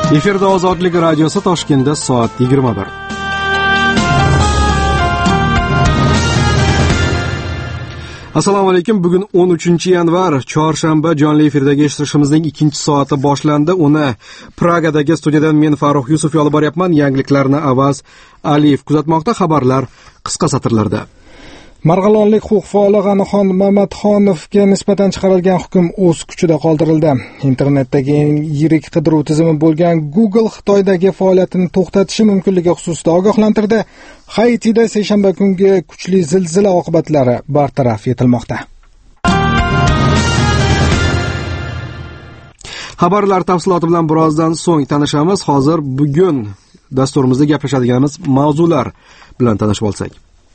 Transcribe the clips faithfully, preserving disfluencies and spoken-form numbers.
Efirda Ozodlik radiosi Toshkentda soat yigirma bir. Assalomu alaykum. Bugun o'n uchinchi yanvar, chorshanba, jonli efirdagi eshitishimizning ikkinchi soati boshlandi. Uni Pragadagi studiyadan men Farruh Yusuf olib boryapman. Yangiliklarni Avaz Aliyev kuzatmoqda. Xabarlar qisqa satrlarda. Marg'ilonlik huquq faoli G'anixon Mamatxonovga nisbatan chiqarilgan hukm o'z kuchida qoldirildi. Internetdagi eng yirik qidiruv tizimi bo'lgan Google Xitoydagi faoliyatini to'xtatishi mumkinligi xususida ogohlantirdi. Haitida seshanba kungi kuchli zilzila oqibatlari bartaraf etilmoqda. Xabarlar tafsiloti bilan birozdan so'ng tanishamiz. Hozir bugun dasturimizda gaplashadiganimiz mavzular bilan tanishib olsak.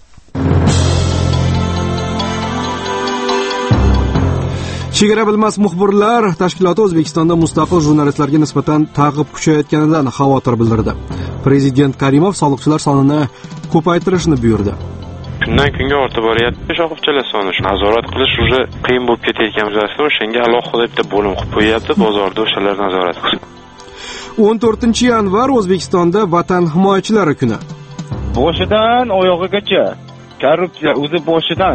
Chegara bilmas muxbirlar tashkiloti O'zbekistonda mustaqil jurnalistlarga nisbatan ta'qib kuchayotganidan xavotir bildirdi. Prezident Karimov soliqchilar sonini ko'paytirishni buyurdi. Kundan kunga ortib boryapti shoxobchalar soni. Nazorat qilish уже qiyin bo'lib ketayotgan vaziyatda o'shanga alohida bitta bo'lim qilib qo'yapti, bozorda o'shalar nazorat qilsin. o'n to'rtinchi yanvar O'zbekistonda Vatan himoyachilari kuni. Boshidan oyog'igacha korrupsiya o'zi boshidan.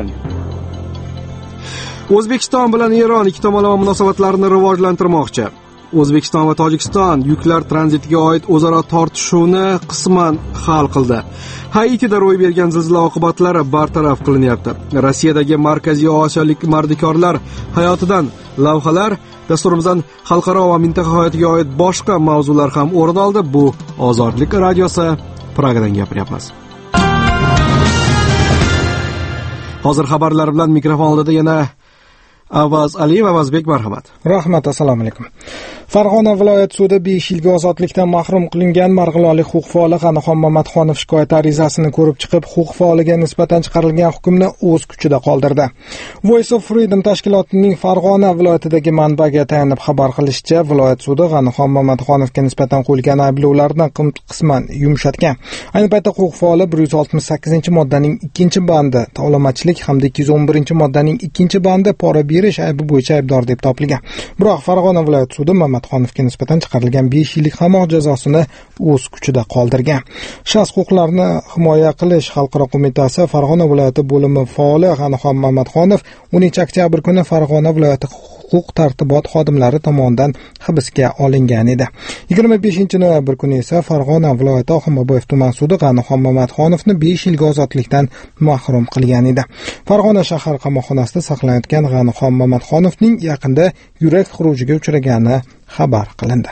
O'zbekiston bilan Eron ikki tomonlama munosabatlarni rivojlantirmoqchi. O'zbekiston va Tojikiston yuklar tranzitiga oid o'zaro tortishuvni qisman hal qildi. Haitida ro'y bergan zilzila oqibatlari bartaraf qilinyapti. Rossiyadagi Markaziy Osiyolik mardikorlar hayotidan lavhalar, dasturimizdan xalqaro va mintaqa hayotiga oid boshqa mavzular ham o'rin oldi. Bu Ozodlik radiosi, Pragadan gapiryapmiz. Hozir xabarlar bilan mikrofon oldida yana Avaz Aliyev, Avazbek, marhamat. Rahmat, assalomu alaykum. Farg'ona viloyat sudi besh yilga ozodlikdan mahrum qilingan marg'ilonlik huquq faoli G'anixon Mamatxonov shikoyat arizasini ko'rib chiqib, huquq faoliga nisbatan chiqarilgan hukmni o'z kuchida qoldirdi. Voice of Freedom tashkilotining Farg'ona viloyatidagi manbaga tayanib xabar qilishicha, viloyat sudi G'anixon Mamatxonovga nisbatan qo'yilgan ayblovlarni qisman yumshatgan. Ayni paytda huquq faoli bir yuz oltmish sakkizinchi moddaning ikkinchi bandi, tovlamachilik hamda ikki yuz o'n birinchi moddaning ikkinchi bandi pora berish aybi bo'yicha aybdor deb topilgan. Biroq Farg'ona viloyat sudi Mamatxonovga nisbatan chiqarilgan besh yillik qamoq jazosini o'z kuchida qoldirgan. Shaxs huquqlarini himoya qilish xalqaro qo'mitasi Farg'ona viloyati bo'limi faoli G'anixon Mamatxonov o'ninchi oktyabr kuni Farg'ona viloyati huquq tartibot xodimlari tomonidan hibsga olingan edi. yigirma beshinchi noyabr kuni esa Farg'ona viloyati Oxunboboyev tuman sudi G'anixon Mamatxonovni besh yilga ozodlikdan mahrum qilgan edi. Farg'ona shahar qamoqxonasida saqlanayotgan G'anixon Mamatxonovning yaqinda yurak xurujiga uchragani xabar qilindi.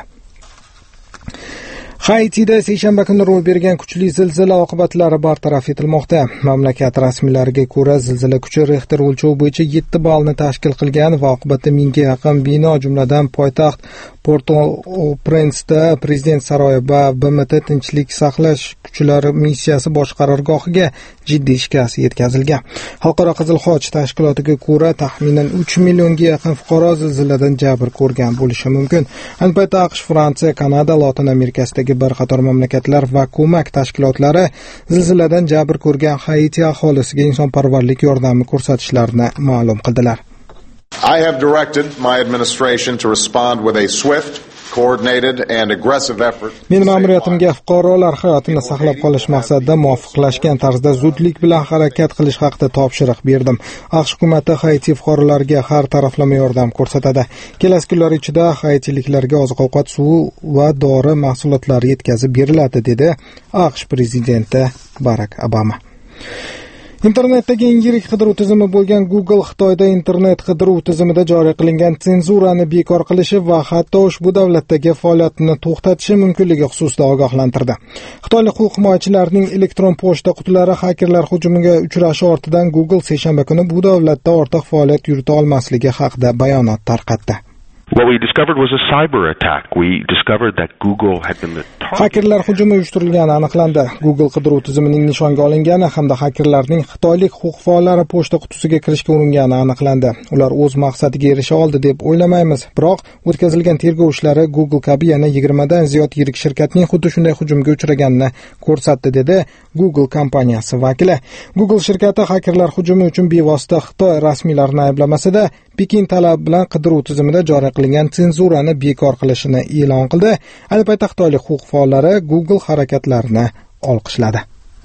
Haitida seshanba kuni ro'y bergan kuchli zilzila oqibatlari bartaraf etilmoqda. Mamlakat rasmiylariga ko'ra, zilzila kuchi Richter o'lchovi bo'yicha yetti ballni tashkil qilgan va oqibatda mingga yaqin bino, jumladan poytaxt Port-au-Prince'da prezident saroyi va B M T tinchlik saqlash kuchlari missiyasi bosh qarorgohiga jiddiy shikast yetkazilgan. Xalqaro Qizil Xoch tashkilotiga ko'ra, taxminan uch millionga yaqin fuqaro zilziladan jabr ko'rgan bo'lishi mumkin. Ayni paytda AQSh, Fransiya, Kanada, Lotin Amerikasidagi bir qator mamlakatlar va ko'mak tashkilotlari zilziladan jabr ko'rgan Haiti aholisiga insonparvarlik yordami ko'rsatishlarini ma'lum qildilar. I have directed my administration to respond with a swift, coordinated and aggressive effort. Men ma'muriyatimga fuqarolar hayotini saqlab qolish maqsadida muvofiqlashgan tarzda zudlik bilan harakat qilish haqida topshiriq berdim. AQSh hukumati Haiti fuqarolariga har taraflama yordam ko'rsatadi. Kelasi kunlar ichida haitiliklarga oziq-ovqat, suv va dori mahsulotlari yetkazib beriladi, dedi AQSh prezidenti Barak Obama. Internetdagi eng yirik qidiruv tizimi bo'lgan Google Xitoyda internet qidiruv tizimida joriy qilingan senzurani bekor qilishi va hatto ushbu davlatdagi faoliyatini to'xtatishi mumkinligi xususida ogohlantirdi. Xitoylik huquq himoyachilarining elektron pochta qutilari xakerlar hujumiga uchrashi ortidan Google seshanba kuni bu davlatda ortiq faoliyat yurita olmasligi haqida bayonot tarqatdi. What we discovered was a cyber attack. We discovered that Google had been the target. Hakerlar hujumi uyushtirilgani aniqlandi. Google qidiruv tizimining nishonga olingani hamda hakerlarning xitoylik huquq faollari pochta qutisiga kirishga uringani aniqlandi. Ular o'z maqsadiga erisha oldi deb o'ylamaymiz. Biroq o'tkazilgan tergov ishlari Google kabi yana yigirma dan ziyod yirik shirkatning xuddi shunday hujumga uchraganini ko'rsatdi, dedi Google kompaniyasi vakili. Google shirkati hakerlar hujumi uchun bevosita Xitoy rasmiylarini ayblamasa-da, Pekin talab bilan qidiruv tizimida joriy qilingan senzurani bekor qilishini e'lon qildi. Ayni paytda xitoylik huquq faollari Google harakatlarini olqishladi.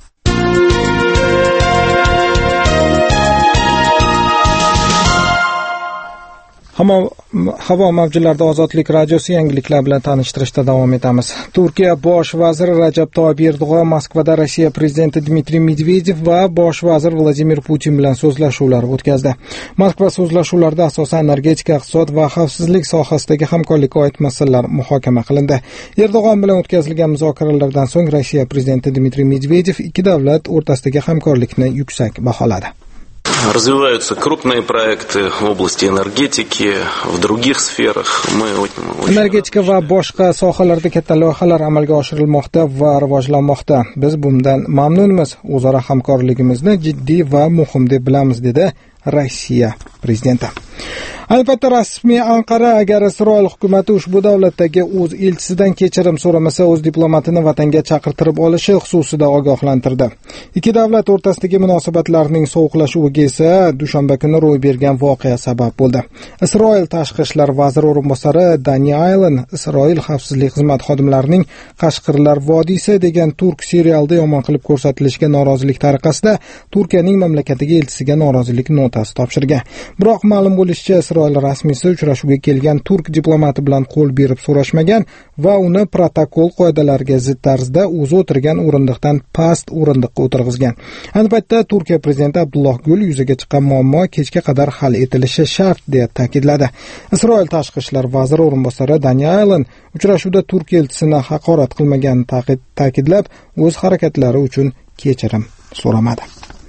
Havo mavjlarida ozodlik radiosi yangiliklar bilan tanishtirishda davom etamiz. Turkiya bosh vaziri Rajab Toyyib Erdo'g'on Moskvada Rossiya prezidenti Dmitriy Medvedev va bosh vazir Vladimir Putin bilan so'zlashuvlar o'tkazdi. Moskva so'zlashuvlarida asosan energetika, iqtisod va xavfsizlik sohasidagi hamkorlikka oid masalalar muhokama qilindi. Erdo'g'on bilan o'tkazilgan muzokaralardan so'ng Rossiya prezidenti Dmitriy Medvedev ikki davlat o'rtasidagi hamkorlikni yuksak baholadi. Развиваются крупные проекты в области энергетики, в других сферах. Мы Energetika va boshqa sohalarda katta loyihalar amalga oshirilmoqda va rivojlanmoqda. Biz bundan mamnunmiz. O'zaro hamkorligimizni jiddiy va muhim deb bilamiz, dedi Rossiya prezidenti. Albatta, rasmiy Anqara agar Isroil hukumati ushbu davlatdagi o'z elchisidan kechirim so'ramasa, o'z diplomatini vatanga chaqirtirib olishi xususida ogohlantirdi. Ikki davlat o'rtasidagi munosabatlarning sovuqlashuviga esa dushanba kuni ro'y bergan voqea sabab bo'ldi. Isroil tashqi ishlar vaziri o'rinbosari Dani Aylan Isroil xavfsizlik xizmat xodimlarining Qashqirlar vodiysi degan turk serialida yomon qilib ko'rsatilishiga norozilik tariqasida Turkiyaning mamlakatiga elchisiga norozilik notasi topshirgan. Biroq ma'lum bo'lishicha, Isroil rasmiysi uchrashuvga kelgan turk diplomati bilan qo'l berib so'rashmagan va uni protokol qoidalariga zid tarzda o'zi o'tirgan o'rindiqdan past o'rindiqqa o'tirg'izgan. Ayni paytda Turkiya prezidenti Abdulloh Gul yuzaga chiqqan muammo kechga qadar hal etilishi shart deb ta'kidladi. Isroil tashqi ishlar vaziri o'rinbosari Dani Aylan uchrashuvda turk elchisini haqorat qilmaganini ta'kidlab, o'z harakatlari uchun kechirim so'ramadi.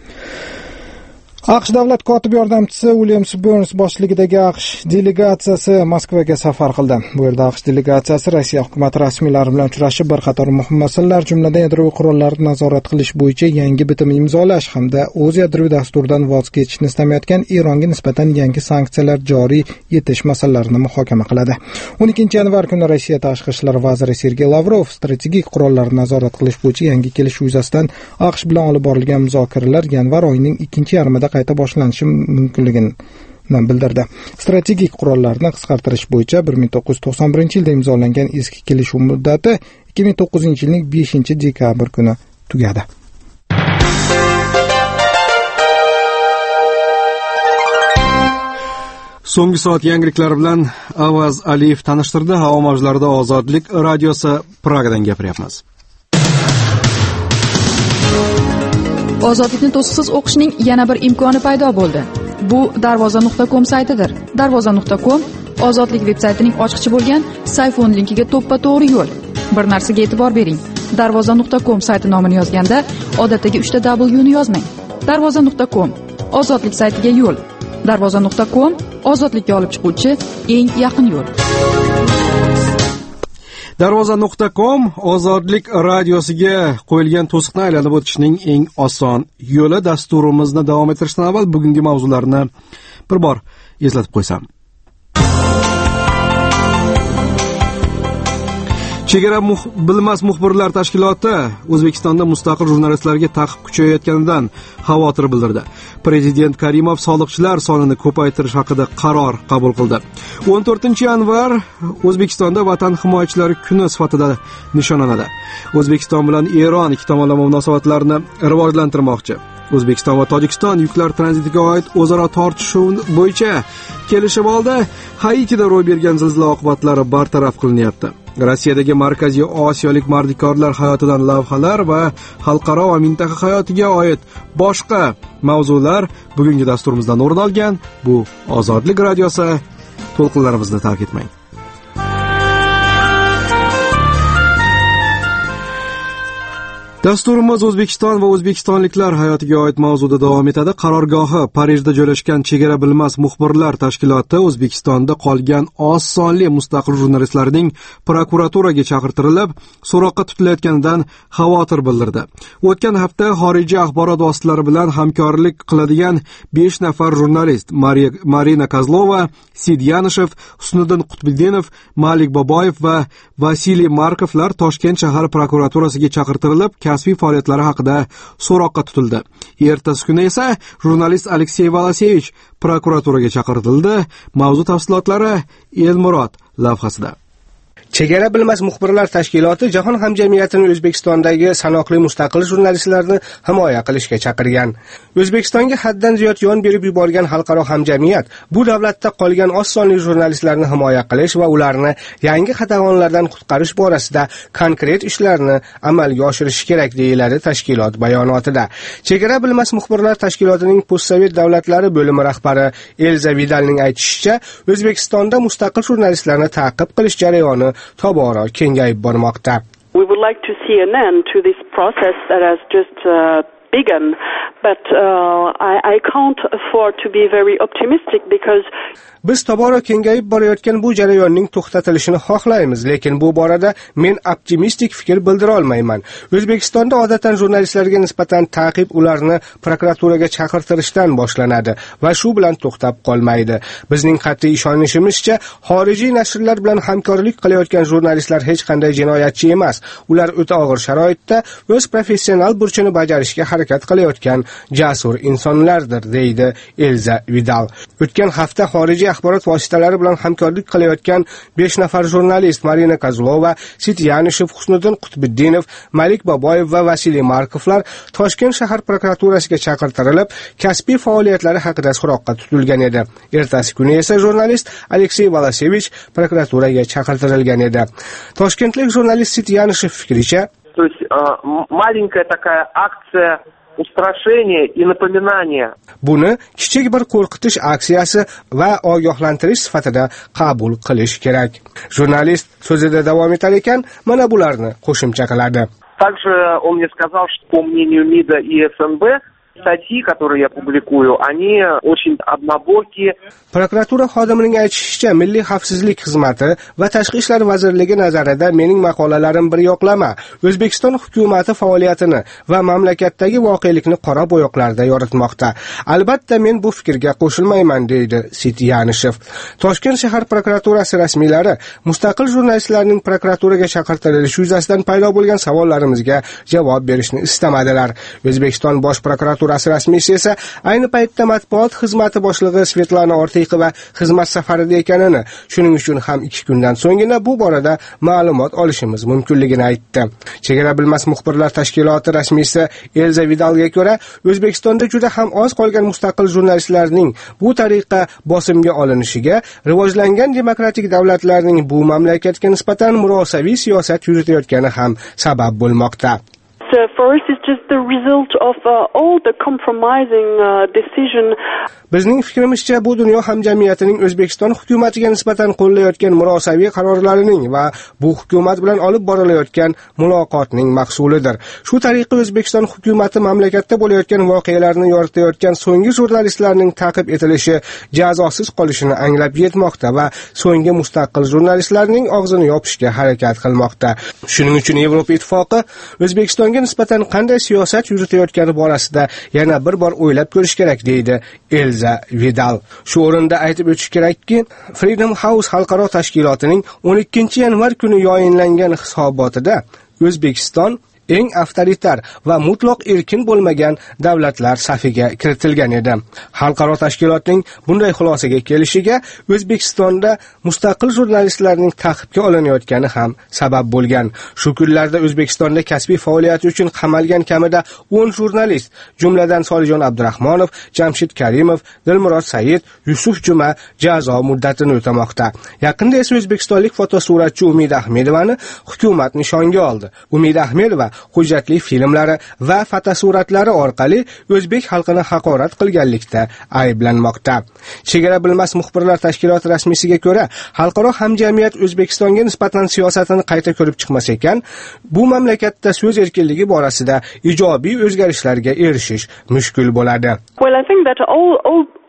AQSh davlat kotibi yordamchisi William Burns boshchiligidagi AQSh delegatsiyasi Moskvaga safar qildi. Bu yerda AQSh delegatsiyasi Rossiya hukumati rasmiylari bilan uchrashib, bir qator muhim masalalar, jumladan yadroviy qurollarni nazorat qilish bo'yicha yangi bitim imzolash hamda o'z yadroviy dasturidan voz kechishni istamayotgan Eronga nisbatan yangi sanksiyalar joriy etish masalalarini muhokama qiladi. o'n ikkinchi yanvar kuni Rossiya tashqi ishlar vaziri Sergey Lavrov strategik qurollarni nazorat qilish bo'yicha yangi kelishuv yuzasidan AQSh bilan olib borilgan muzokaralar yanvar oyining ikkinchi yarmida qayta boshlanishi mumkinligini bildirdi. Strategik qurollarni qisqartirish bo'yicha bir ming to'qqiz yuz to'qson birinchi yilda imzolangan eski kelishuv muddati ikki ming to'qqizinchi yilning beshinchi dekabr kuni tugadi. So'nggi soat yangiliklari bilan Avaz Aliyev tanishtirdi. Havo mavjlarida Ozodlik radiosi Pragadan gapiryapmiz. Ozodlikni to'siqsiz o'qishning yana bir imkoni paydo bo'ldi. Bu darvoza nuqta com saytidir. darvoza nuqta com Ozodlik veb-saytining ochqichi bo'lgan Sayfon linkiga to'ppa-to'g'ri yo'l. Bir narsaga e'tibor bering. darvoza nuqta com sayti nomini yozganda odatdagi uchta W ni yozmang. darvoza nuqta com Ozodlik saytiga yo'l. darvoza nuqta com ozodlikka olib chiquvchi eng yaqin yo'l. darvoza nuqta com Ozodlik radiosiga qo'yilgan to'siqni aylanib o'tishning eng oson yo'li. Dasturimizni davom ettirishdan avval bugungi mavzularni bir bor eslatib qo'ysam. Chegara muh- bilmas muxbirlar tashkiloti O'zbekistonda mustaqil jurnalistlarga ta'qib kuchayayotganidan xavotir bildirdi. Prezident Karimov soliqchilar sonini ko'paytirish haqida qaror qabul qildi. o'n to'rtinchi yanvar O'zbekistonda Vatan himoyachilari kuni sifatida nishonlanadi. O'zbekiston bilan Eron ikki tomonlama munosabatlarni rivojlantirmoqchi. O'zbekiston va Tojikiston yuklar tranzitiga oid o'zaro tortishuv bo'yicha kelishib oldi. Haitida ro'y bergan zilzila oqibatlari bartaraf qilinyapti. Rossiyadagi Markaziy Osiyolik mardikorlar hayotidan lavhalar va xalqaro va mintaqa hayotiga oid boshqa mavzular bugungi dasturimizdan o'rin olgan. Bu Ozodlik radiosi. To'lqinlarimizni tark etmang. Dasturimiz O'zbekiston va o'zbekistonliklar hayotiga oid mavzuda davom etadi. Qarorgohi Parijda joylashgan Chegara bilmas muxbirlar tashkiloti O'zbekistonda qolgan oz sonli mustaqil jurnalistlarning prokuraturaga chaqirtirilib, so'roqqa tutilayotganidan xavotir bildirdi. O'tgan hafta xorijiy axborot vositalari bilan hamkorlik qiladigan besh nafar jurnalist Marina Kozlova, Sid Yanishev, Husniddin Qutbiddinov, Malik Boboyev va Vasiliy Markovlar Toshkent shahar prokuraturasiga chaqirtirilib, kasbiy faoliyatlari haqida so'roqqa tutildi. Ertasi kuni esa jurnalist Aleksey Valasevich prokuraturaga chaqirtirildi. Mavzu tafsilotlari Elmurod lavhasida. Chegara bilmas muxbirlar tashkiloti jahon hamjamiyatini O'zbekistondagi sanoqli mustaqil jurnalistlarni himoya qilishga chaqirgan. O'zbekistonga haddan ziyod yon berib yuborgan xalqaro hamjamiyat bu davlatda qolgan oz sonli jurnalistlarni himoya qilish va ularni yangi qatag'onlardan qutqarish borasida konkret ishlarni amalga oshirishi kerak deyiladi tashkilot bayonotida. Chegara bilmas muxbirlar tashkilotining postsovet davlatlari bo'limi rahbari Elza Vidalning aytishicha, O'zbekistonda mustaqil jurnalistlarni ta'qib qilish jarayoni tobora kengayib bormoqda. We would like to see an end to this process that has just uh, begun, but uh, I, I can't afford to be very optimistic because biz tobora kengayib borayotgan bu jarayonning to'xtatilishini xohlaymiz, lekin bu borada men optimistik fikr bildira olmayman. O'zbekistonda odatdan jurnalistlarga nisbatan ta'qib ularni prokuraturaga chaqirtirishdan boshlanadi va shu bilan to'xtab qolmaydi. Bizning qat'iy ishonishimizcha, xorijiy nashrlar bilan hamkorlik qilayotgan jurnalistlar hech qanday jinoyatchi emas. Ular o'ta og'ir sharoitda o'z professional burchini bajarishga harakat qilayotgan jasur insonlardir, deydi Elza Vidal. O'tgan hafta xorijiy axborot vositalari bilan hamkorlik qilayotgan besh nafar jurnalist Marina Kozlova, Sityanishev, Husniddin Qutbiddinov, Malik Boboyev va Vasiliy Markovlar Toshkent shahar prokuraturasiga chaqirtirilib, kasbiy faoliyatlari haqida so'roqqa tutilgan edi. Ertasi kuni esa jurnalist Aleksey Valasevich prokuraturaga chaqirtirilgan edi. Toshkentlik jurnalist Sityanishev fikricha, то есть маленькая такая акция устрашения и напоминания. Buni kichik bir qo'rqitish aksiyasi va ogohlantirish sifatida qabul qilish kerak. Jurnalist so'zida davom etar ekan, mana bularni qo'shimcha qiladi. Также он мне сказал, что по мнению МИДа и ФНБ статьи, которые я публикую, они очень однобокие. Prokuratura xodimining aytishicha, Milliy xavfsizlik xizmati va Tashqi ishlar vazirligi nazarida mening maqolalarim bir yoqlama, O'zbekiston hukumati faoliyatini va mamlakatdagi voqelikni qora bo'yoqlarda yoritmoqda. Albatta men bu fikrga qo'shilmayman, deydi Sityanishev. Toshkent shahar prokuraturasi rasmiylari mustaqil jurnalistlarning prokuraturaga chaqirtirilishi yuzasidan paydo bo'lgan savollarimizga javob berishni istamadilar. O'zbekiston bosh prokuraturasi rasmiysi esa ayni paytda matbuot xizmati boshlig'i Svetlana Ortiqova xizmat safarida ekanini, shuning uchun ham ikki kundan so'nggina bu borada ma'lumot olishimiz mumkinligini aytdi. Chegara bilmas muxbirlar tashkiloti rasmiysi Elza Vidalga ko'ra, O'zbekistonda juda ham oz qolgan mustaqil jurnalistlarning bu tariqa bosimga olinishiga rivojlangan demokratik davlatlarning bu mamlakatga nisbatan murosaviy siyosat yuritayotgani ham sabab bo'lmoqda. Uh, for us it's just the result of uh, all the compromising uh, decision. Bizning fikrimizcha bu dunyo hamjamiyatining O'zbekiston hukumatiga nisbatan qo'llayotgan murosaviy qarorlarining va bu hukumat bilan olib borilayotgan muloqotning mahsulidir. Shu tariqa O'zbekiston hukumati mamlakatda bo'layotgan voqealarni yoritayotgan so'nggi jurnalistlarning ta'qib etilishi jazosiz qolishini anglab yetmoqda va so'nggi mustaqil jurnalistlarning og'zini yopishga harakat qilmoqda. Shuning uchun Yevropa Ittifoqi O'zbekistonga nisbatan qanday siyosat yuritayotgani borasida yana bir bor o'ylab ko'rish kerak, deydi Elza Vidal. Shu o'rinda aytib o'tish kerakki, Freedom House xalqaro tashkilotining o'n ikkinchi yanvar kuni yayinlangan hisobotida O'zbekiston eng avtoritar va mutlaq erkin bo'lmagan davlatlar safiga kiritilgan edi. Xalqaro tashkilotning bunday xulosaga kelishiga O'zbekistonda mustaqil jurnalistlarning ta'qibga olinayotgani ham sabab bo'lgan. Shu kunlarda O'zbekistonda kasbiy faoliyati uchun qamalgan kamida o'n jurnalist, jumladan Solijon Abdurahmonov, Jamshid Karimov, Dilmurod Said, Yusuf Juma jazo muddatini o'tamoqda. Yaqinda esa o'zbekistonlik fotosuratchi Umid Ahmedovani hukumat nishonga oldi. Umid Ahmedova hujjatli filmlari va fotosuratlari orqali o'zbek xalqini haqorat qilganlikda ayblanmoqda. Chegara bilmas muxbirlar tashkiloti rasmiysiga ko'ra, xalqaro hamjamiyat O'zbekistonga nisbatan siyosatini qayta ko'rib chiqmas ekan, bu mamlakatda so'z erkinligi borasida ijobiy o'zgarishlarga erishish mushkul bo'ladi. Well, I think that all all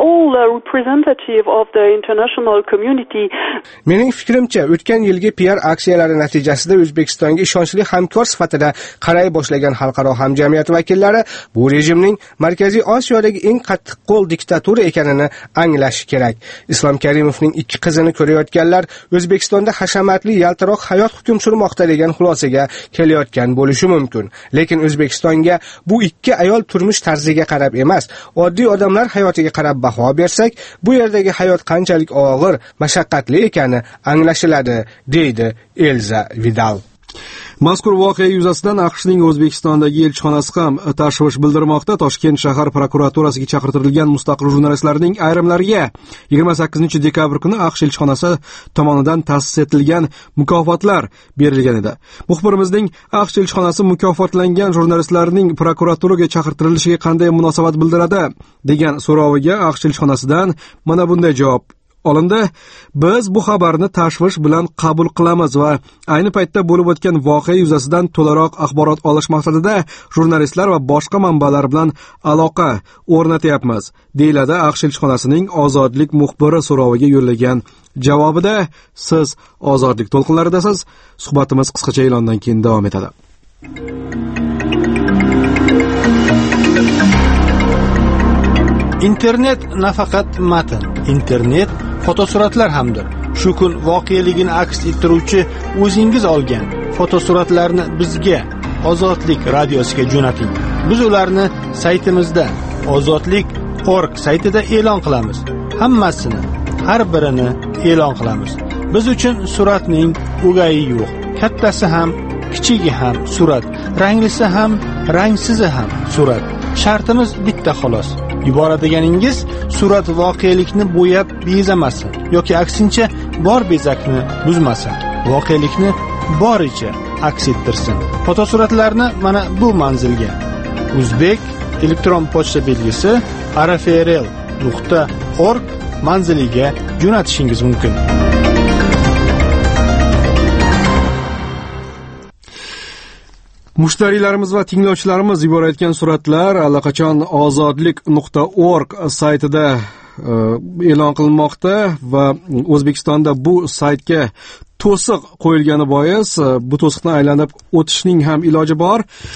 all uh, representative of the international community. Mening fikrimcha, o'tgan yilgi P R aksiyalari natijasida O'zbekistonga ishonchli hamkor sifatida qaray boshlagan xalqaro hamjamiyat vakillari bu rejimning Markaziy Osiyodagi eng qattiqqo'l diktatura ekanini anglashi kerak. Islom Karimovning ikki qizini ko'rayotganlar O'zbekistonda hashamatli yaltiroq hayot hukm surmoqda degan xulosaga kelayotgan bo'lishi mumkin. Lekin O'zbekistonga bu ikki ayol turmush tarziga qarab emas, oddiy odamlar hayotiga qarab baho bersak, bu yerdagi hayot qanchalik og'ir, mashaqqatli ekani anglashiladi, deydi Elza Vidal. Mazkur voqea yuzasidan AQShning O'zbekistondagi elchixonasi ham tashvish bildirmoqda. Toshkent shahar prokuraturasiga chaqirtirilgan mustaqil jurnalistlarning ayrimlariga yigirma sakkizinchi dekabr kuni AQSh elchixonasi tomonidan ta'sis etilgan mukofotlar berilgan edi. Muxbirimizning AQSh elchixonasi mukofotlangan jurnalistlarning prokuraturaga chaqirtirilishiga qanday munosabat bildiradi degan so'roviga AQSh elchixonasidan mana bunday javob olindi. Biz bu xabarni tashvish bilan qabul qilamiz va ayni paytda bo'lib o'tgan voqea yuzasidan to'laroq axborot olish maqsadida jurnalistlar va boshqa manbalar bilan aloqa o'rnatyapmiz, deyiladi AQSh elchixonasining ozodlik muxbiri so'roviga yo'llagan javobida. Siz ozodlik to'lqinlaridasiz. Suhbatimiz qisqacha e'londan keyin davom etadi. Internet nafaqat matn, internet fotosuratlar hamdir. Shu kun voqeligini aks ettiruvchi o'zingiz olgan fotosuratlarni bizga Ozodlik radiosiga jo'nating. Biz ularni saytimizda ozodlik dot org saytida e'lon qilamiz. Hammasini, har birini e'lon qilamiz. Biz uchun suratning o'gayi yo'q. Kattasi ham, kichigi ham surat, ranglisi ham, rangsizi ham surat. Shartimiz bitta xolos. Yuboradiganingiz surat voqelikni bo'yab bezamasin yoki aksincha bor bezakni buzmasin. Voqelikni boricha aks ettirsin. Fotosuratlarni mana bu manzilga Uzbek elektron pochta belgisi r f r l nuqta org manziliga jo'natishingiz mumkin. Mushtariylarimiz va tinglovchilarimiz yuborayotgan suratlar allaqachon ozodlik nuqta org saytida e'lon qilinmoqda va O'zbekistonda bu saytga to'siq qo'yilgani bois bu to'siqni aylanib o'tishning ham iloji bor.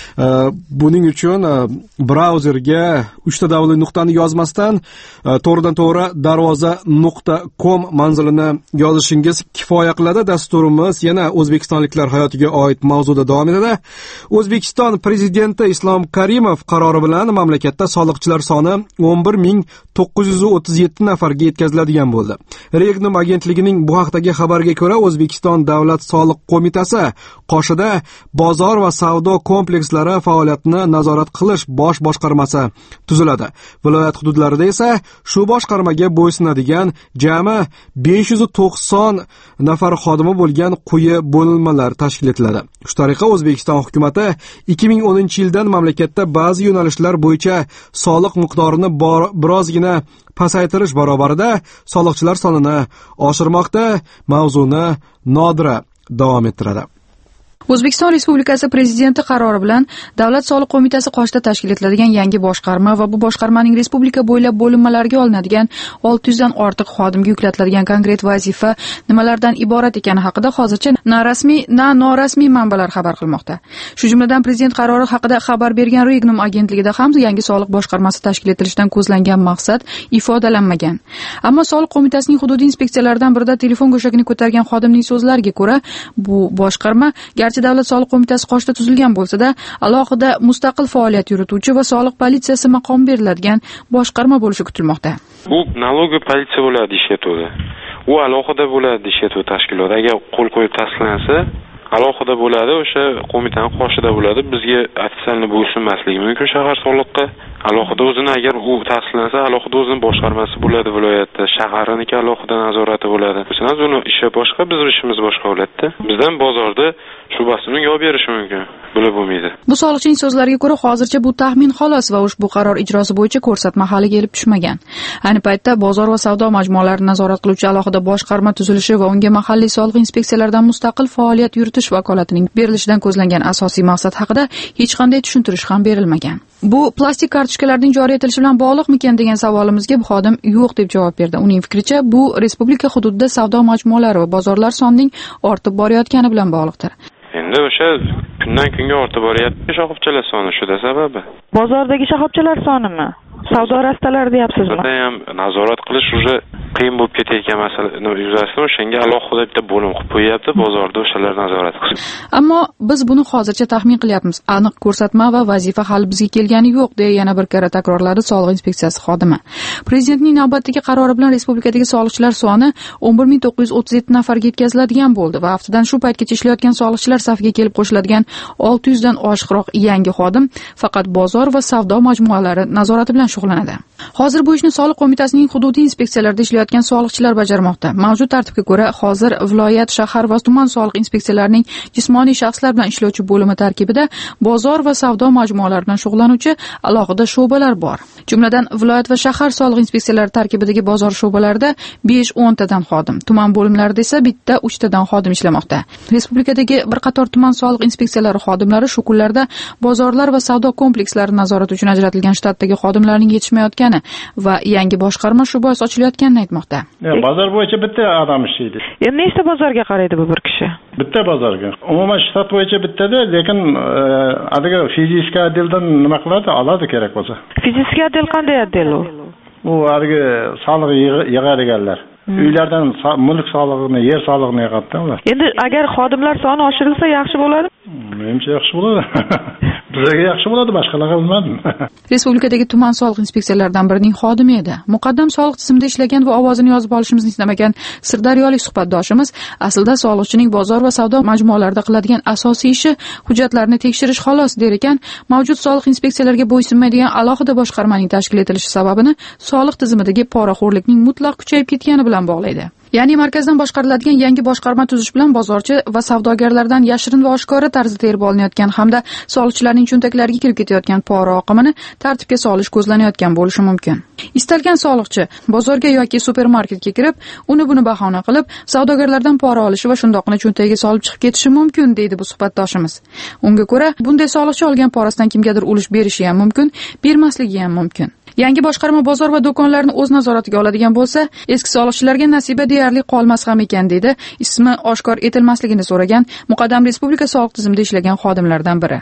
Buning uchun brauzerga uchta davlat nuqtani yozmasdan to'g'ridan to'g'ri darvoza nuqta com manzilini yozishingiz kifoya qiladi. Dasturimiz yana o'zbekistonliklar hayotiga oid mavzuda davom etadi. O'zbekiston prezidenti Islom Karimov qarori bilan mamlakatda soliqchilar soni o'n bir ming to'qqiz yuz o'ttiz yetti nafarga yetkaziladigan bo'ldi. Regnum agentligining bu haqdagi xabariga ko'ra, O'zbekiston Davlat soliq qo'mitasi qoshida bozor va savdo komplekslari faoliyatini nazorat qilish bosh boshqarmasi tuziladi. Viloyat hududlarida esa shu boshqarmaga bo'ysunadigan jami besh yuz to'qson nafar xodimi bo'lgan quyi bo'linmalar tashkil etiladi. Shu tariqa O'zbekiston hukumatı ikki ming o'ninchi yildan mamlakatda ba'zi yo'nalishlar bo'yicha soliq miqdorini birozgina pasaytirish barobarida soliqchilar sonini oshirmoqda. Mavzuni Nodira davom ettiradi. O'zbekiston Respublikasi Prezidenti qarori bilan Davlat soliq qo'mitasi qoshida tashkil etiladigan yangi boshqarma va bu boshqarmaning respublika bo'ylab bo'linmalariga olinadigan olti yuz dan ortiq xodimga yuklatiladigan konkret vazifa nimalardan iborat ekani haqida hozircha na rasmiy, na norasmiy manbalar xabar qilmoqda. Shu jumladan Prezident qarori haqida xabar bergan Regnum agentligida ham yangi soliq boshqarmasi tashkil etilishidan ko'zlangan maqsad ifodalanmagan. Ammo soliq qo'mitasining hududiy inspeksiyalaridan birida telefon go'shagini ko'targan xodimning so'zlariga ko'ra, bu boshqarma Davlat soliq qo'mitasi qoshida tuzilgan bo'lsa-da, alohida mustaqil faoliyat yurituvchi va soliq politsiyasi maqom beriladigan boshqarma bo'lishi kutilmoqda. Bu налоговая politsiya bo'ladi ishlatuvda. U alohida bo'ladi ishlatuvda tashkilot. Agar qo'l qo'yib tasdiqlansa, alohida bo'ladi, o'sha qo'mitaning qoshida bo'ladi. Bizga ofitsialni bo'ysunmasligi mumkin shahar soliqqa. Alohida o'zini agar u tasdiqlansa, alohida o'zining boshqarmasi bo'ladi viloyatda, shaharniki alohida nazorati bo'ladi. Masalan, uni ishi boshqa, bizning ishimiz boshqa bo'ladida. Bizdan bozorda shubasini yo'q berishi mumkin. Bo'lib bo'lmaydi. Bu soliqchining so'zlariga ko'ra, hozircha bu taxmin xolos va ushbu qaror ijrosi bo'yicha ko'rsatma hali kelib tushmagan. Ayni paytda bozor va savdo majmualarini nazorat qiluvchi alohida boshqarma tuzilishi va unga mahalliy soliq inspeksiyalaridan mustaqil faoliyat yuritish vakolatining berilishidan ko'zlangan asosiy maqsad haqida hech qanday tushuntirish ham berilmagan. Bu plastik kartochkalarning joriy etilishi bilan bog'liqmikan degan savolimizga bu xodim yo'q deb javob berdi. Uning fikricha, bu respublika hududida savdo majmualari va bozorlar sonining ortib borayotgani bilan bog'liqdir. Endi o'sha kundan kunga ortib boryapti shoxobchalar soni, shuda sababi. Bozordagi shoxobchalar sonimi? Savdo rastalari deyapsizmi? Bunda ham nazorat qilish уже qiyin bo'lib ketayotgan masala yuzasidan o'shanga alohida bitta bo'lim qilib qo'yapti, bozorda o'shalar nazorat qilsin. Ammo biz buni hozircha taxmin qilyapmiz. Aniq ko'rsatma va vazifa hali bizga kelgani yo'q, deya yana bir karra takrorladi Soliq inspeksiyasi xodimi. Prezidentning navbatdagi qarori bilan respublikadagi soliqchilar soni o'n bir ming to'qqiz yuz o'ttiz yetti nafarga yetkaziladigan bo'ldi va haftadan shu paytgacha ishlayotgan soliqchilar safiga kelib qo'shiladigan olti yuz dan oshiqroq yangi xodim faqat bozor va savdo majmualari nazorati bilan shug'ullanadi. Hozir bu ishni Soliq qo'mitasining hududiy inspeksiyalarida ishlayotgan soliqchilar bajarmoqda. Mavjud tartibga ko'ra, hozir viloyat, shahar va tuman soliq inspeksiyalarining jismoniy shaxslar bilan ishlovchi bo'limi tarkibida bozor va savdo majmualari bilan shug'ullanuvchi alohida sho'balar bor. Jumladan, viloyat va shahar soliq inspeksiyalari tarkibidagi bozor sho'balarida besh o'n tadan xodim, tuman bo'limlarida esa bitta uch tadan xodim ishlamoqda. Respublikadagi bir qator tuman soliq inspeksiyalari xodimlari shu kunlarda bozorlar va savdo komplekslari nazorati uchun ajratilgan shtatdagi xodimlarning yetishmayotgani va yangi boshqarma shu bois ochilayotganini aytmoqda. Bozor bo'yicha bitta odam ishlaydi. Endi nechta bozorga qaraydi bu bir kishi? Bitta bozorga. Umuman shtat bo'yicha bittada, lekin adiga fizika oddeldan nima qiladi, oladi kerak bo'lsa. Fizika oddel qanday oddel u? U adiga soliq yig'adiganlar. Uylardan mulk solig'ini, yer solig'ini yig'adi ular. Endi agar xodimlar soni oshirilsa yaxshi bo'ladi? Menimcha yaxshi bo'ladi. Bizga yaxshi bo'ladi, boshqalarga bilmadim. Respublikadagi tuman soliq inspeksiyalaridan birining xodimi edi. Muqaddam soliq tizimida ishlagan va ovozini yozib olishimizni istamagan sirdaryolik suhbatdoshimiz aslida soliqchining bozor va savdo majmualarida qiladigan asosiy ishi hujjatlarni tekshirish xolos der ekan, mavjud soliq inspeksiyalariga bo'ysunmaydigan alohida boshqarmaning tashkil etilishi sababini soliq tizimidagi poraxo'rlikning mutlaq kuchayib ketgani bilan bog'laydi. Ya'ni markazdan boshqariladigan yangi boshqarma tuzish bilan bozorchi va savdogarlardan yashirin va oshkora tarzda terib olinayotgan hamda soliqchilarning cho'ntaklariga kirib ketayotgan pora oqimini tartibga solish ko'zlanayotgan bo'lishi mumkin. Istalgan soliqchi bozorga yoki supermarketga kirib, uni buni bahona qilib, savdogarlardan pora olishi va shundoqni cho'ntagiga solib chiqib ketishi mumkin, deydi bu suhbatdoshimiz. Unga ko'ra, bunday soliqchi olgan porasidan kimgadir ulush berishi ham mumkin, bermasligi ham mumkin. Yangi boshqarma bozor va do'konlarni o'z nazoratiga oladigan bo'lsa, eski soliqchilarga nasiba deyarli qolmas ham ekan, dedi ismi oshkor etilmasligini so'ragan Muqaddam Respublika soliq tizimida ishlagan xodimlardan biri.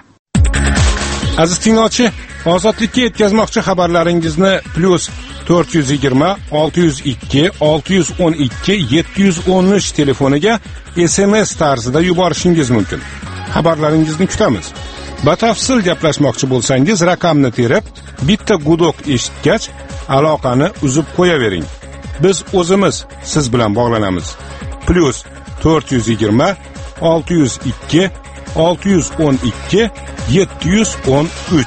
Aziz tinglovchi, ozodlikka yetkazmoqchi xabarlaringizni plus to'rt yuz yigirma olti yuz ikki olti yuz o'n ikki yetti yuz o'n uch telefoniga S M S tarzida yuborishingiz mumkin. Xabarlaringizni kutamiz. Batafsil gaplashmoqchi bo'lsangiz, raqamni terib, bitta gudok eshitgach, aloqani uzib qo'yavering. Biz o'zimiz siz bilan bog'lanamiz. plus to'rt yuz yigirma olti yuz ikki olti yuz o'n ikki yetti yuz o'n uch.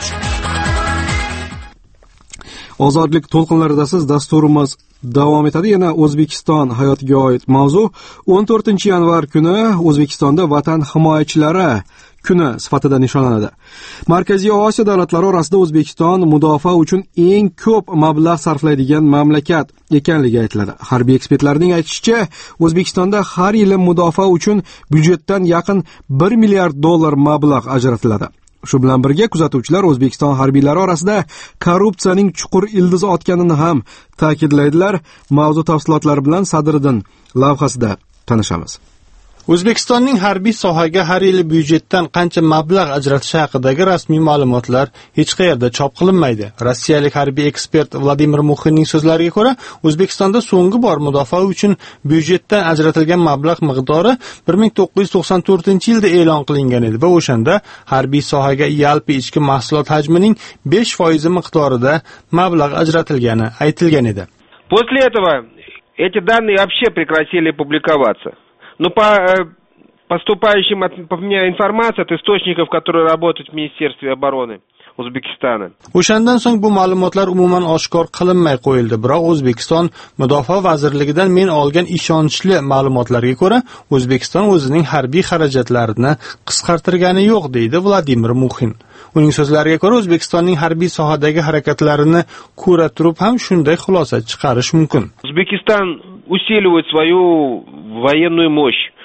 Ozodlik to'lqinlaridasiz, dasturimiz davom etadi. Yana O'zbekiston hayotiga oid mavzu. o'n to'rtinchi yanvar kuni O'zbekistonda Vatan himoyachilari kuni sifatida nishonlanadi. Markaziy Osiyo davlatlari orasida O'zbekiston mudofaa uchun eng ko'p mablag' sarflaydigan mamlakat ekanligi aytiladi. Harbiy ekspertlarning aytishicha, O'zbekistonda har yili mudofaa uchun byudjetdan yaqin bir milliard dollar mablag' ajratiladi. Shu bilan birga kuzatuvchilar O'zbekiston harbiylari orasida korrupsiyaning chuqur ildizi otganini ham ta'kidlaydilar. Mavzu tafsilotlari bilan Sadriddin lavhasida tanishamiz. O'zbekistonning harbiy sohaga har yili byudjetdan qancha mablag' ajratishi haqidagi rasmiy ma'lumotlar hech qayerda chop qilinmaydi. Rossiyalik harbiy ekspert Vladimir Muxinning so'zlariga ko'ra, O'zbekistonda so'nggi bor mudofaa uchun byudjetdan ajratilgan mablag' miqdori bir ming to'qqiz yuz to'qson to'rtinchi yilda e'lon qilingan edi va o'shanda harbiy sohaga yalpi ichki mahsulot hajmining besh foiz miqdorida mablag' ajratilgani aytilgan edi. После этого эти данные вообще прекратили публиковаться. Но по поступающим от меня информации от источников, которые работают в Министерстве обороны O'zbekistona. O'shandan so'ng bu ma'lumotlar umuman oshkor qilinmay qo'yildi. Biroq O'zbekiston Mudofaa vazirligidan men olgan ishonchli ma'lumotlarga ko'ra, O'zbekiston o'zining harbiy xarajatlarini qisqartirgani yo'q, deydi Vladimir Muxin. Uning so'zlariga ko'ra, O'zbekistonning harbiy sohadagi harakatlarini ko'ra turib ham shunday xulosa chiqarish mumkin. O'zbekiston усиливает свою военную мощь.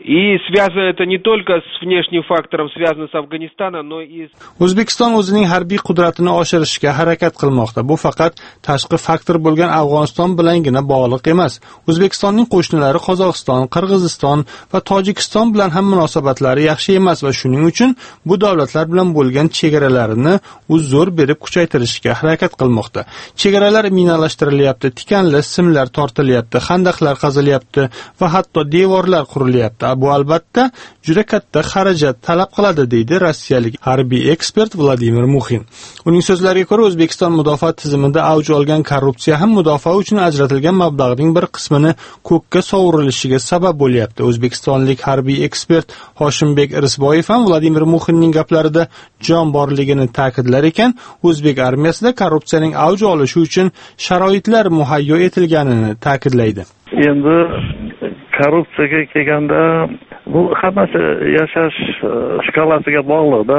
И связано это не только с внешним фактором, связано с Афганистаном, но и с... O'zbekiston o'zining harbiy qudratini oshirishga harakat qilmoqda. Bu faqat tashqi faktor bo'lgan Afg'oniston bilangina bog'liq emas. O'zbekistonning qo'shnilari Qozog'iston, Qirg'iziston va Tojikiston bilan ham munosabatlari yaxshi emas va shuning uchun bu davlatlar bilan bo'lgan chegaralarini u zo'r berib kuchaytirishga harakat qilmoqda. Chegaralar minalashtiryapti, tikanli simlar tortilyapti, xandaqlar qazilyapti va hatto devorlar qurilyapti. Bu albatta juda katta xarajat talab qiladi, deydi rossiyalik harbiy ekspert Vladimir Muxin. Uning so'zlariga ko'ra, O'zbekiston mudofaa tizimida avj olgan korrupsiya ham mudofaa uchun ajratilgan mablag'ning bir qismini ko'kka sovurilishiga sabab bo'lyapti. O'zbekistonlik harbiy ekspert Hoshimbek Irisboyev ham Vladimir Muxinning gaplarida jon borligini ta'kidlar ekan, o'zbek armiyasida korrupsiyaning avj olishi uchun sharoitlar muhayyo etilganini ta'kidlaydi. Endi korrupsiyaga kelganda bu hammasi yashash shkalasiga bog'liqda.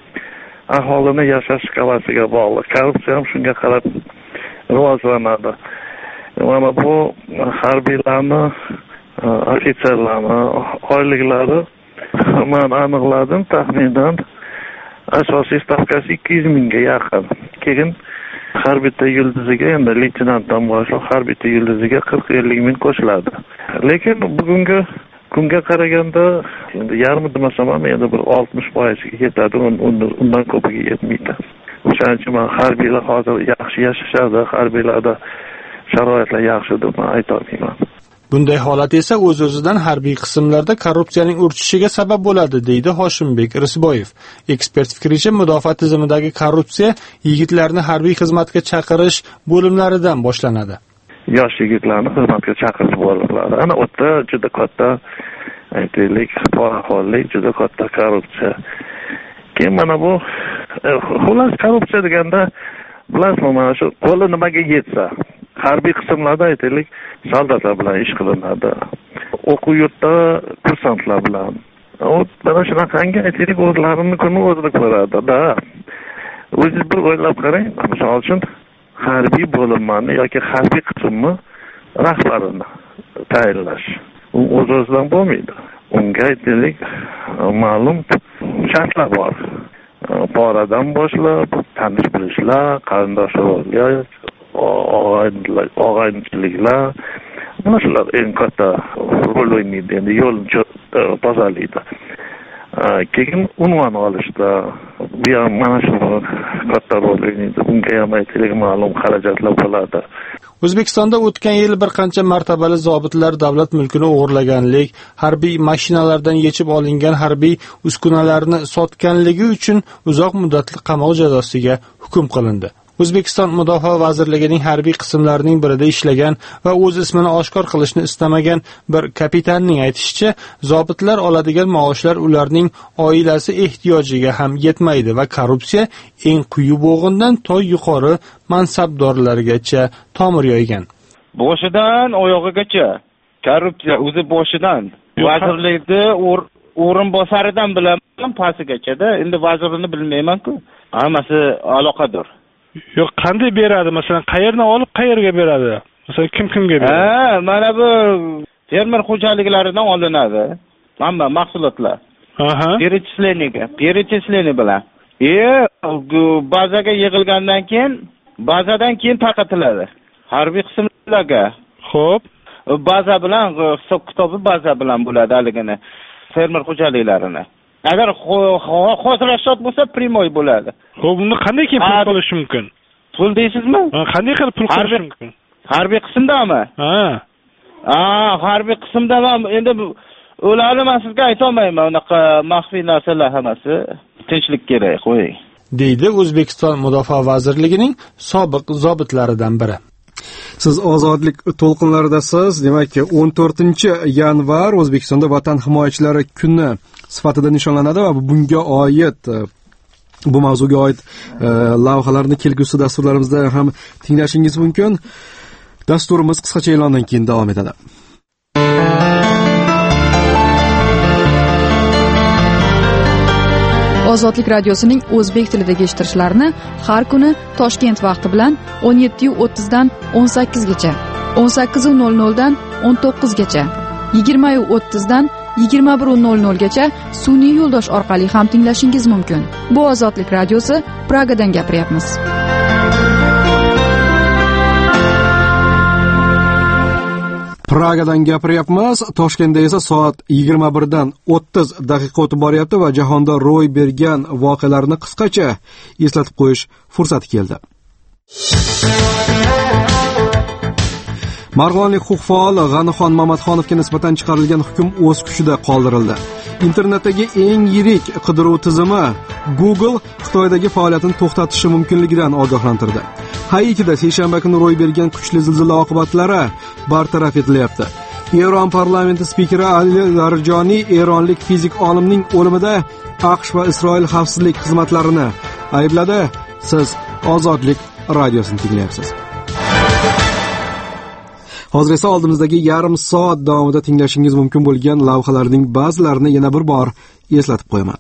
Aholini yashash shkalasiga bog'liq. Korrupsiya ham shunga qarab rivojlanadi. Mana bu harbiylarni, ofitserlarni oyliklari men aniqladim, taxminan asosiy stavkasi ikki yuz mingga yaqin. Keyin har bitta yulduziga, endi leytenantdan boshlab har bitta yulduziga qirq ellik ming qo'shiladi. Lekin bugungi kunga qaraganda endi yarmi demasam ham endi bir oltmish foizga yetadi, undan ko'piga yetmaydi. O'shaning uchun harbiylar hozir yaxshi yashashadi, harbiylarda sharoitlar yaxshi deb men ayta olmayman. Bunday holat esa o'z-o'zidan harbiy qismlarda korrupsiyaning urchishiga sabab bo'ladi, deydi Hoshimbek Irisboyev. Ekspert fikricha, mudofaa tizimidagi korrupsiya yigitlarni harbiy xizmatga chaqirish bo'limlaridan boshlanadi. Yosh yigitlarni xizmatga chaqirish bo'limlari. Ana o'tda juda katta aytaylik, poraxo'rlik, juda katta korrupsiya. Keyin mana bu xullas korrupsiya deganda bilasizmi, mana shu qo'li nimaga yetsa, harbiy qismlarda aytaylik, soldatlar bilan ish qilinadi. O'quv yurtda kursantlar bilan. O mana shunaqangi aytaylik, o'zlarini kuni o'zida ko'radi-da. O'zingiz bir o'ylab qarang, misol uchun harbiy bo'linmani yoki harbiy qismni rahbarini tayinlash. U o'z-o'zidan bo'lmaydi. Unga aytaylik, ma'lum shartlar bor. Poradan boshlab, tanish bilishlar, qarindoshliklar, og'aynichiliklar, mana shular eng katta rol o'ynaydi, endi yo'lni tozalaydi. Keyin unvon olishda bu ham mana shu katta rol o'ynaydi. Bunga ham aytaylik ma'lum xarajatlar bo'ladi. O'zbekistonda o'tgan yil bir qancha martabali zobitlar davlat mulkini o'g'irlaganlik, harbiy mashinalardan yechib olingan harbiy uskunalarni sotganligi uchun uzoq muddatli qamoq jazosiga hukm qilindi. O'zbekiston Mudofaa vazirligining harbiy qismlarining birida ishlagan va o'z ismini oshkor qilishni istamagan bir kapitanning aytishicha, zobitlar oladigan maoshlar ularning oilasi ehtiyojiga ham yetmaydi va korrupsiya eng quyi bo'g'indan to yuqori mansabdorlargacha tomir yoygan. Boshidan oyog'igacha korrupsiya o'zi boshidan vazirlikda o'rinbosaridan bilaman pastigacha-da, endi vazirini bilmayman-ku. Hammasi aloqador. Yo'q, qanday beradi? Masalan, qayerdan olib qayerga beradi? Masalan, kim kimga beradi? Ha, mana bu fermer xo'jaliklaridan olinadi. Hamma mahsulotlar. Aha. Перечислениеga, перечисление bilan. E, bazaga yig'ilgandan keyin, bazadan keyin tarqatiladi. Harbiy qismlarga. Xo'p. Baza bilan hisob kitobi baza bilan bo'ladi haligini fermer xo'jaliklarini. Agar xosrashot bo'lsa, primoy bo'ladi. Xo'p, unda qanday keyin pul qilish mumkin? Pul deysizmi? Ha, qanday qilib pul qilish mumkin? Harbiy qismdami? Ha. Ha, harbiy qismda ham endi ularni men sizga ayta olmayman, unaqa maxfiy narsalar hammasi. Tinchlik kerak, qo'ying. Deydi O'zbekiston Mudofaa vazirligining sobiq zobitlaridan biri. Siz ozodlik to'lqinlaridasiz. Demak, o'n to'rtinchi yanvar O'zbekistonda Vatan himoyachilari kuni sifatida nishonlanadi va bunga oid bu mavzuga oid lavhalarni kelgusi dasturlarimizda ham tinglashingiz mumkin. Dasturimiz qisqacha e'londan keyin davom etadi. Ozodlik radiosining o'zbek tilidagi eshittirishlarini har kuni Toshkent vaqti bilan o'n yetti o'ttiz dan o'n sakkiz gacha, o'n sakkiz nol nol dan o'n to'qqiz gacha, yigirma o'ttiz dan yigirma bir nol nol gacha sun'iy yo'ldosh orqali ham tinglashingiz mumkin. Bu Ozodlik radiosi, Pragadan gapiryapmiz. Pragadan gapiryapmiz. Toshkentda esa soat yigirma birdan o'ttiz daqiqa o'tib boryapti va jahonda ro'y bergan voqealarni qisqacha eslatib qo'yish fursati keldi. Marg'ilonlik huquq faoli G'anixon Mamatxonovga nisbatan chiqarilgan hukm o'z kuchida qoldirildi. Internetdagi eng yirik qidiruv tizimi Google Xitoydagi faoliyatini to'xtatishi mumkinligidan ogohlantirdi. Haitida seshanba kuni ro'y bergan kuchli zilzila oqibatlari bartaraf etilyapti. Eron parlamenti spikeri Ali Larijoniy eronlik fizik olimning o'limida AQSh va Isroil xavfsizlik xizmatlarini aybladi. Siz Ozodlik radiosini tinglayapsiz. Hozir esa oldimizdagi yarim soat davomida tinglashingiz mumkin bo'lgan lavhalarning ba'zilarini yana bir bor eslatib qo'yaman.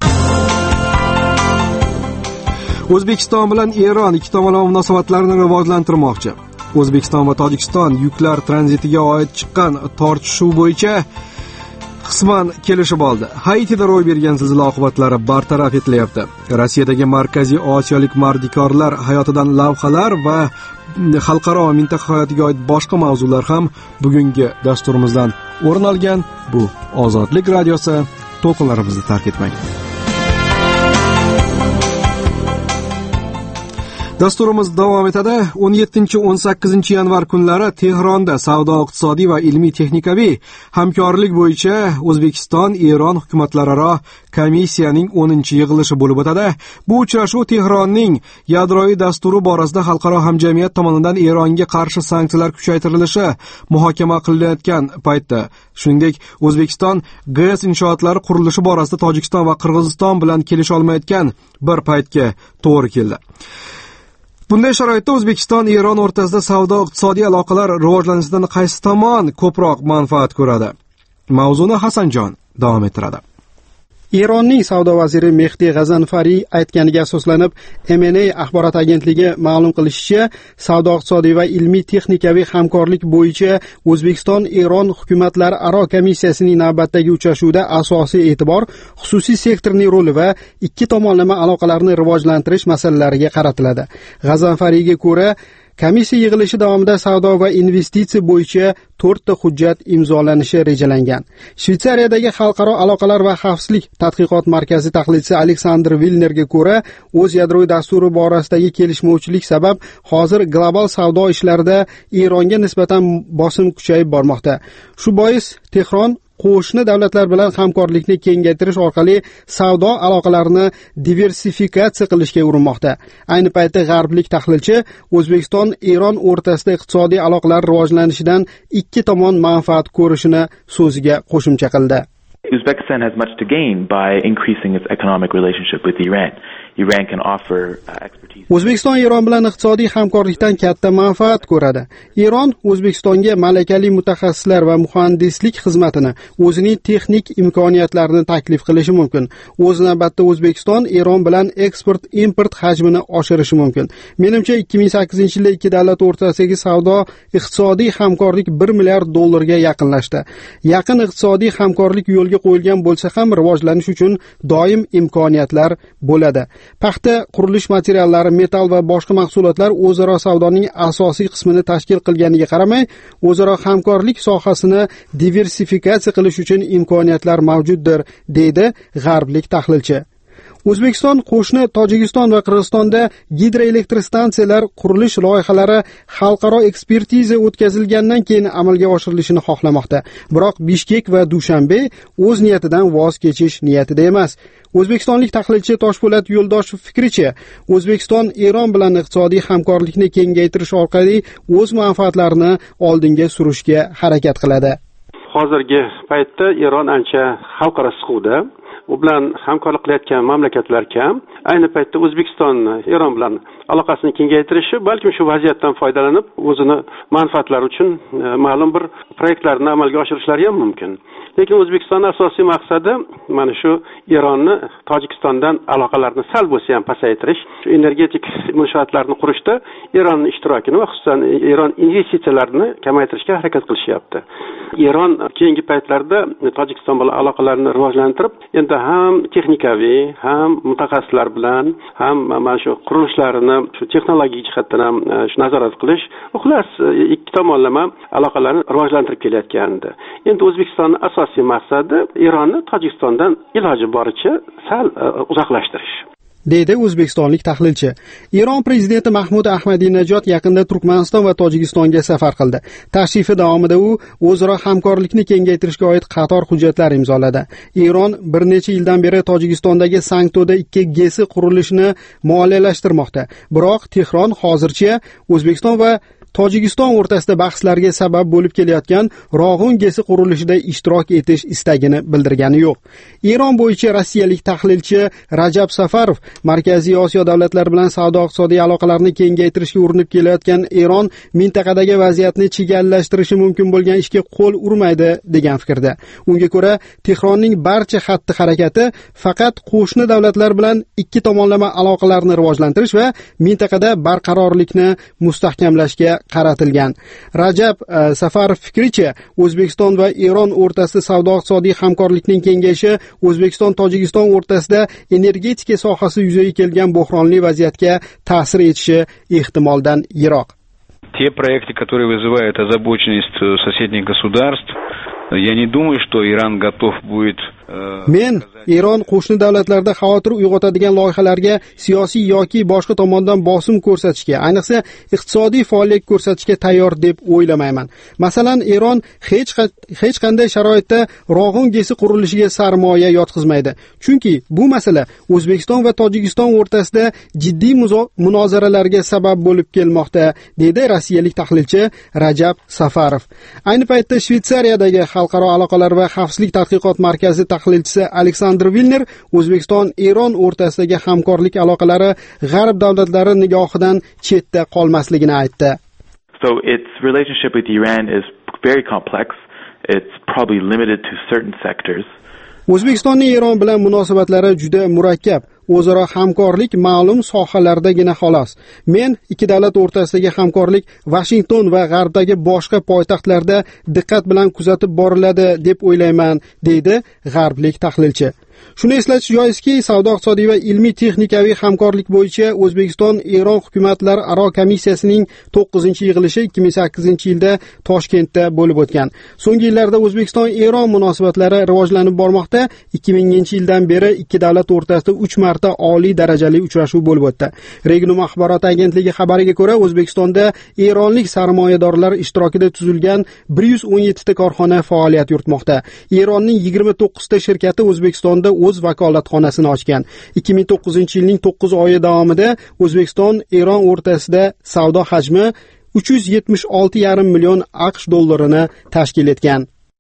O'zbekiston bilan Eron ikki tomonlama munosabatlarni rivojlantirmoqchi. O'zbekiston va Tojikiston yuklar tranzitiga oid chiqqan tortishuv bo'yicha qisman kelishib oldi. Haitida ro'y bergan zilzila oqibatlari bartaraf etilyapti. Rossiyadagi Markaziy Osiyolik mardikorlar hayotidan lavhalar va xalqaro va mintaqa hayotiga oid boshqa mavzular ham bugungi dasturimizdan o'rin olgan. Bu Ozodlik radiosi. To'lqinlarimizni tark etmang. Dasturimiz davom etadi. o'n yettinchi o'n sakkizinchi yanvar kunlari Tehronda savdo-iqtisodiy va ilmiy-texnikaviy hamkorlik bo'yicha O'zbekiston-Eron hukumatlararo komissiyaning o'ninchi yig'ilishi bo'lib o'tadi. Bu uchrashuv Tehronning yadroviy dasturi borasida xalqaro hamjamiyat tomonidan Eronga qarshi sanksiyalar kuchaytirilishi muhokama qilinayotgan paytda, shuningdek, O'zbekiston gaz inshootlari qurilishi borasida Tojikiston va Qirg'iziston bilan kelisha olmayotgan bir paytga to'g'ri keldi. Bunday sharoitda O'zbekiston Eron o'rtasida savdo-iqtisodiy aloqalar rivojlanishidan qaysi tomon ko'proq manfaat ko'radi? Mavzuni Hasanjon davom ettiradi. Eronning savdo vaziri Mehdi G'azanfariy aytganiga asoslanib, M N A axborot agentligi ma'lum qilishicha, savdo-iqtisodiy va ilmiy-texnikaviy hamkorlik bo'yicha O'zbekiston-Eron hukumatlararo komissiyasining navbatdagi uchrashuvida asosiy e'tibor xususiy sektorning roli va ikki tomonlama aloqalarni rivojlantirish masalalariga qaratiladi. G'azanfariyga ko'ra, komissiya yig'ilishi davomida savdo va investitsiya bo'yicha to'rtta hujjat imzolanishi rejalangan. Shvetsariyadagi xalqaro aloqalar va xavfsizlik tadqiqot markazi tahlilchisi Aleksandr Vilnerga ko'ra, o'z yadroviy dasturi borasidagi kelishmovchilik sabab hozir global savdo ishlarida Eronga nisbatan bosim kuchayib bormoqda. Shu bois Tehron qo'shni davlatlar bilan hamkorlikni kengaytirish orqali savdo aloqalarini diversifikatsiya qilishga urinmoqda. Ayni paytda g'arblik tahlilchi O'zbekiston Eron o'rtasida iqtisodiy aloqalar rivojlanishidan ikki tomon manfaat ko'rishini so'ziga qo'shimcha qildi. Uzbekistan has much to gain by increasing its economic relationship with Iran. Iran can offer uh, expertise. O'zbekiston Eron bilan iqtisodiy hamkorlikdan katta manfaat ko'radi. Eron O'zbekistonga malakali mutaxassislar va muhandislik xizmatini, o'zining texnik imkoniyatlarini taklif qilishi mumkin. O'z navbatda O'zbekiston Eron bilan eksport-import hajmini oshirishi mumkin. Menimcha ikki ming sakkizinchi yilda ikki davlat o'rtasidagi savdo iqtisodiy hamkorlik bir milliard dollarga yaqinlashdi. Yaqin iqtisodiy hamkorlik yo'lga qo'yilgan bo'lsa ham rivojlanish uchun doim imkoniyatlar bo'ladi. Paxta, qurilish materiallari, metal va boshqa mahsulotlar o'zaro savdoning asosiy qismini tashkil qilganiga qaramay, o'zaro hamkorlik sohasini diversifikatsiya qilish uchun imkoniyatlar mavjuddir, deydi g'arblik tahlilchi. O'zbekiston qo'shni Tojikiston va Qirg'izistonda gidroelektrostansiyalar qurilish loyihalari xalqaro ekspertiza o'tkazilgandan keyin amalga oshirilishini xohlamoqda. Biroq Bishkek va Dushanbe o'z niyatidan voz kechish niyatida emas. O'zbekistonlik tahlilchi Toshpo'lat Yo'ldoshev fikricha, O'zbekiston Eron bilan iqtisodiy hamkorlikni kengaytirish orqali o'z manfaatlarini oldinga surishga harakat qiladi. Hozirgi paytda Eron ancha xalqaro siquvda. U bilan hamkorlik qilayotgan mamlakatlar kam. Ayni paytda O'zbekiston Eron bilan aloqasini kengaytirishi, balkim shu vaziyatdan foydalanib o'zini manfaatlari uchun ma'lum bir proyektlarni amalga oshirishlari ham mumkin. Lekin O'zbekistonning asosiy maqsadi mana shu Eronni Tojikistondan aloqalarni sal bo'lsa ham pasaytirish, shu energetik inshootlarni qurishda Eronning ishtirokini va xususan Eron investitsiyalarini kamaytirishga harakat qilishyapti. Eron keyingi paytlarda Tojikiston bilan aloqalarni rivojlantirib, endi ham texnikaviy, ham mutaxassislar bilan, ham mana shu qurilishlarini shu texnologik jihatdan ham shu nazorat qilish, xullas ikki tomonlama aloqalarni rivojlantirib kelayotgandi. Endi O'zbekistonning asosiy maqsadi Eronni Tojikistondan iloji boricha sal uzoqlashtirish, deydi o'zbekistonlik tahlilchi. Eron prezidenti Mahmud Ahmadinejod yaqinda Turkmaniston va Tojikistonga safar qildi. Tashrifi davomida u o'zaro hamkorlikni kengaytirishga oid qator hujjatlar imzoladi. Eron bir necha yildan beri Tojikistondagi Sangto'da ikki gesi qurilishini moliyalashtirmoqda. Biroq Tehron hozircha O'zbekiston va Tojikiston o'rtasida bahslarga sabab bo'lib kelayotgan Rog'un gesi qurilishida ishtirok etish istagini bildirgani yo'q. Eron bo'yicha rossiyalik tahlilchi Rajab Safarov Markaziy Osiyo davlatlari bilan savdo-iqtisodiy aloqalarni kengaytirishga urinib kelayotgan Eron mintaqadagi vaziyatni chigallashtirishi mumkin bo'lgan ishga qo'l urmaydi degan fikrda. Unga ko'ra, Tehronning barcha xatti-harakati faqat qo'shni davlatlar bilan ikki tomonlama aloqalarni rivojlantirish va mintaqada barqarorlikni mustahkamlashga qaratilgan. Rajab uh, Safarov fikricha, O'zbekiston va Eron o'rtasida savdo-iqtisodiy hamkorlikning kengayishi O'zbekiston Tojikiston o'rtasida energetika sohasi yuzaga kelgan bo'hronli vaziyatga ta'sir etishi ehtimoldan yiroq. Те проекты, которые вызывают озабоченность соседних государств, я не думаю, что Иран готов будет. Men Eron qo'shni davlatlarda xavotir uyg'otadigan loyihalarga siyosiy yoki boshqa tomondan bosim ko'rsatishga, ayniqsa iqtisodiy faoliyat ko'rsatishga tayyor deb o'ylamayman. Masalan, Eron hech hech qanday sharoitda Rog'un gesi qurilishiga sarmoya yotqizmaydi. Chunki bu masala O'zbekiston va Tojikiston o'rtasida jiddiy munozaralarga sabab bo'lib kelmoqda, dedi rossiyalik tahlilchi Rajab Safarov. Ayni paytda Shveysariyadagi xalqaro aloqalar va xavfsizlik tadqiqot markazi tahlilchisi Aleksandr Vilner O'zbekiston Eron o'rtasidagi hamkorlik aloqalari g'arb davlatlari nigohidan chetda qolmasligini aytdi. So its relationship with Iran is very complex. It's probably limited to certain sectors. O'zbekistonning Eron bilan munosabatlari juda murakkab. O'zaro hamkorlik ma'lum sohalardagina xolos. Men ikki davlat o'rtasidagi hamkorlik Washington va g'arbdagi boshqa poytaxtlarda diqqat bilan kuzatib boriladi deb o'ylayman, deydi g'arblik tahlilchi. Shuni eslatish joizki, savdo-iqtisodiy va ilmiy-texnikaviy hamkorlik bo'yicha O'zbekiston Eron hukumatlari aro komissiyasining to'qqizinchi yig'ilishi ikki ming sakkizinchi yilda Toshkentda bo'lib o'tgan. So'nggi yillarda O'zbekiston Eron munosabatlari rivojlanib bormoqda. ikki minginchi yildan beri ikki davlat o'rtasida uch marta oliy darajali uchrashuv bo'lib o'tdi. Regnum axborot agentligi xabariga ko'ra, O'zbekistonda eronlik sarmoyadorlar ishtirokida tuzilgan bir yuz o'n yetti ta korxona faoliyat yuritmoqda. Eronning yigirma to'qqiz ta shirkati O'zbekistonda o'z vakolatxonasini ochgan. ikki ming to'qqizinchi yilning to'qqiz oyi davomida O'zbekiston Eron o'rtasida savdo hajmi uch yuz yetmish olti yarim million AQSh dollarini tashkil etgan.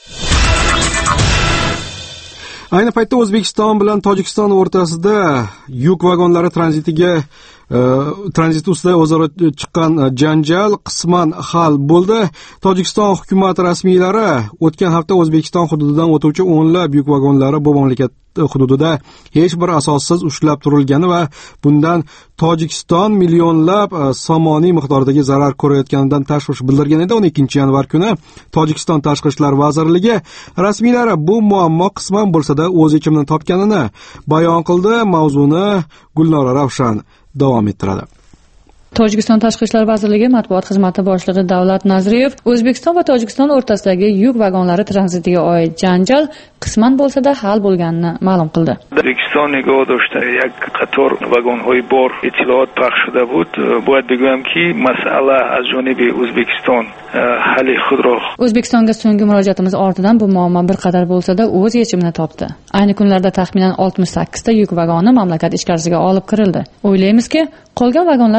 Ayni paytda O'zbekiston bilan Tojikiston o'rtasida yuk vagonlari tranzitiga tranzit ustida o'zaro chiqqan janjal qisman hal bo'ldi. Tojikiston hukumat rasmiylari o'tgan hafta O'zbekiston hududidan o'tuvchi o'nlab yuk vagonlari bu mamlakat hududida hech bir asossiz ushlab turilgani va bundan Tojikiston millionlab somoniy miqdordagi zarar ko'rayotganidan tashvish bildirgan edi. o'n ikkinchi yanvar kuni Tojikiston Tashqi ishlar vazirligi rasmiylari bu muammo qisman bo'lsa-da o'z yechimini topganini bayon qildi. Mavzuni Gulnora Ravshan davom ettiradi. Tojikiston Tashqi ishlar vazirligi matbuot xizmati boshlig'i Davlat Nazriyev O'zbekiston va Tojikiston o'rtasidagi yuk vagonlari tranzitiga oid janjal qisman bo'lsa-da hal bo'lganini ma'lum qildi. O'zbekiston nigоҳ дошта як қатор вагонҳои бор иттилоот пахш шуда буд. Бояд бигӯям-ки масъала аз ҷониби O'zbekiston ҳалли худро. O'zbekistonga so'nggi murojaatimiz ortidan bu muammo bir qadar bo'lsa-da o'z yechimini topdi. Ayni kunlarda taxminan oltmish sakkiz ta yuk vagoni mamlakat ichkarisiga olib kirildi. O'ylaymizki, qolgan vagonlar ham qo'yib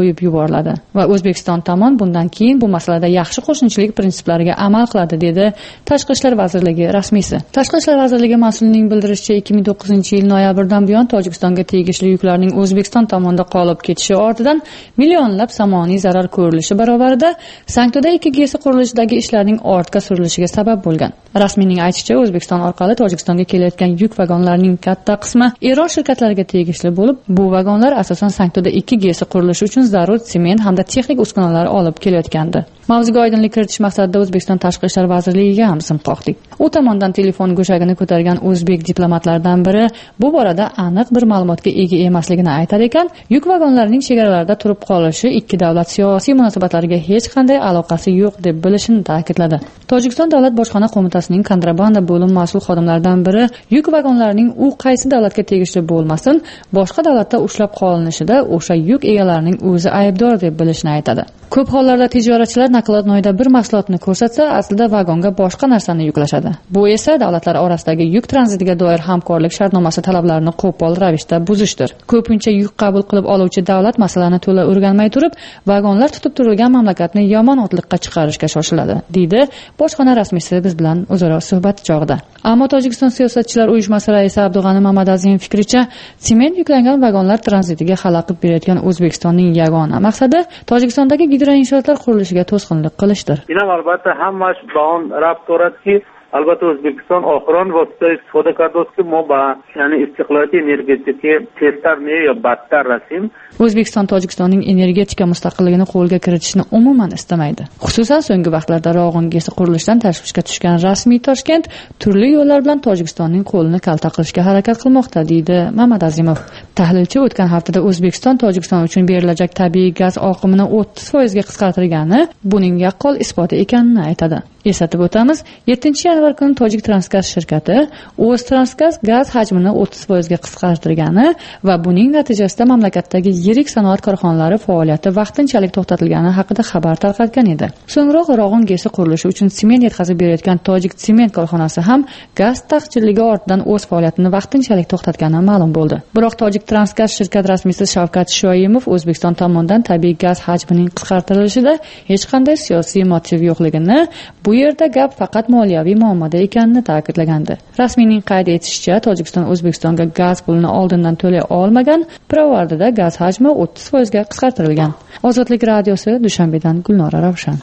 qo'yib yuboriladi va O'zbekiston tomon bundan keyin bu masalada yaxshi qo'shnichilik prinsiplariga amal qiladi, dedi Tashqi ishlar vazirligi rasmiysi. Tashqi ishlar vazirligi mas'ulining bildirishicha, ikki ming to'qqizinchi yil noyabrdan buyon Tojikistonga tegishli yuklarning O'zbekiston tomonida qolib ketishi ortidan millionlab samoniy zarar ko'rilishi barobarida Sanktoda ikki G S qurilishidagi ishlarning ortga surilishiga sabab bo'lgan. Rasmiyning aytishicha, O'zbekiston orqali Tojikistonga kelayotgan yuk vagonlarining katta qismi Eron shirkatlariga tegishli bo'lib, bu vagonlar asosan Sanktoda ikki G S qurilishi uchun zarur sement hamda texnik uskunalar olib kelayotgandi. Mavzuga oydinlik kiritish maqsadida O'zbekiston Tashqi ishlar vazirligiga ham sim qoqdik. U tomondan telefon go'shagini ko'targan o'zbek diplomatlaridan biri bu borada aniq bir ma'lumotga ega emasligini aytar ekan, yuk vagonlarining chegaralarda turib qolishi ikki davlat siyosiy munosabatlariga hech qanday aloqasi yo'q deb bilishini ta'kidladi. Tojikiston davlat bojxona qo'mitasining kontrabanda bo'lim mas'ul xodimlaridan biri yuk vagonlarining u qaysi davlatga tegishli bo'lmasin, boshqa davlatda ushlab qolinishida o'sha yuk egalarining o'zi aybdor deb bilishini aytadi. Ko'p hollarda tijoratchilar naklotnoyda bir mahsulotni ko'rsatsa, aslida vagonga boshqa narsani yuklashadi. Bu esa davlatlar orasidagi yuk tranzitiga doir hamkorlik shartnomasi talablarini qo'pol ravishda buzishdir. Ko'pincha yuk qabul qilib oluvchi davlat masalani to'la o'rganmay turib, vagonlar tutib turilgan mamlakatni yomon otliqqa chiqarishga shoshiladi, deydi bojxona rasmiysi biz bilan o'zaro suhbat chog'ida. Ammo Tojikiston siyosatchilar uyushmasi raisi Abdug'ani Mamadaziyning fikricha, sement yuklangan vagonlar tranzitiga xalaqit berayotgan O'zbekistonning yagona maqsadi Tojikistondagi gidroinshootlar qurilishiga to'sqinlik qilishdir. Inam albatta hammash ba on rab ko'radiki, albatta O'zbekiston oxiron vosita istifoda kardoski moba, ya'ni istiqloliyat energetiki testar ne yo battar rasim. O'zbekiston Tojikistonning energetika mustaqilligini qo'lga kiritishni umuman istamaydi. Xususan so'nggi vaqtlarda Rog'un gesi qurilishdan tashvishga tushgan rasmiy Toshkent turli yo'llar bilan Tojikistonning qo'lini kalta qilishga harakat qilmoqda, deydi Mamad Azimov. Tahlilchi o'tgan haftada O'zbekiston Tojikiston uchun berilajak tabiiy gaz oqimini o'ttiz foizga qisqartirgani buning yaqqol isboti ekanini aytadi. Eslatib o'tamiz, yettinchi yanvar kuni Tojik Transgaz shirkati O'z Transgaz gaz hajmini o'ttiz foizga qisqartirgani va buning natijasida mamlakatdagi yirik sanoat korxonalari faoliyati vaqtinchalik to'xtatilgani haqida xabar tarqatgan edi. So'ngroq Rog'un gesi qurilishi uchun sement yetkazib berayotgan Tojik Sement korxonasi ham gaz taqchilligi ortidan o'z faoliyatini vaqtinchalik to'xtatgani ma'lum bo'ldi. Biroq Tojik Transgaz shirkat rasmiysi Shavkat Shoimov O'zbekiston tomonidan tabiiy gaz hajmining qisqartirilishida hech qanday siyosiy motiv yo'qligini, bu yerda gap faqat moliyaviy muammoda ekanini ta'kidlagandi. Rasmiyning qayd etishicha, Tojikiston O'zbekistonga gaz pulini oldindan to'lay olmagan, pirovardida gaz hajmi o'ttiz foizga qisqartirilgan. Ozodlik radiosi, Dushanbedan Gulnora Ravshan.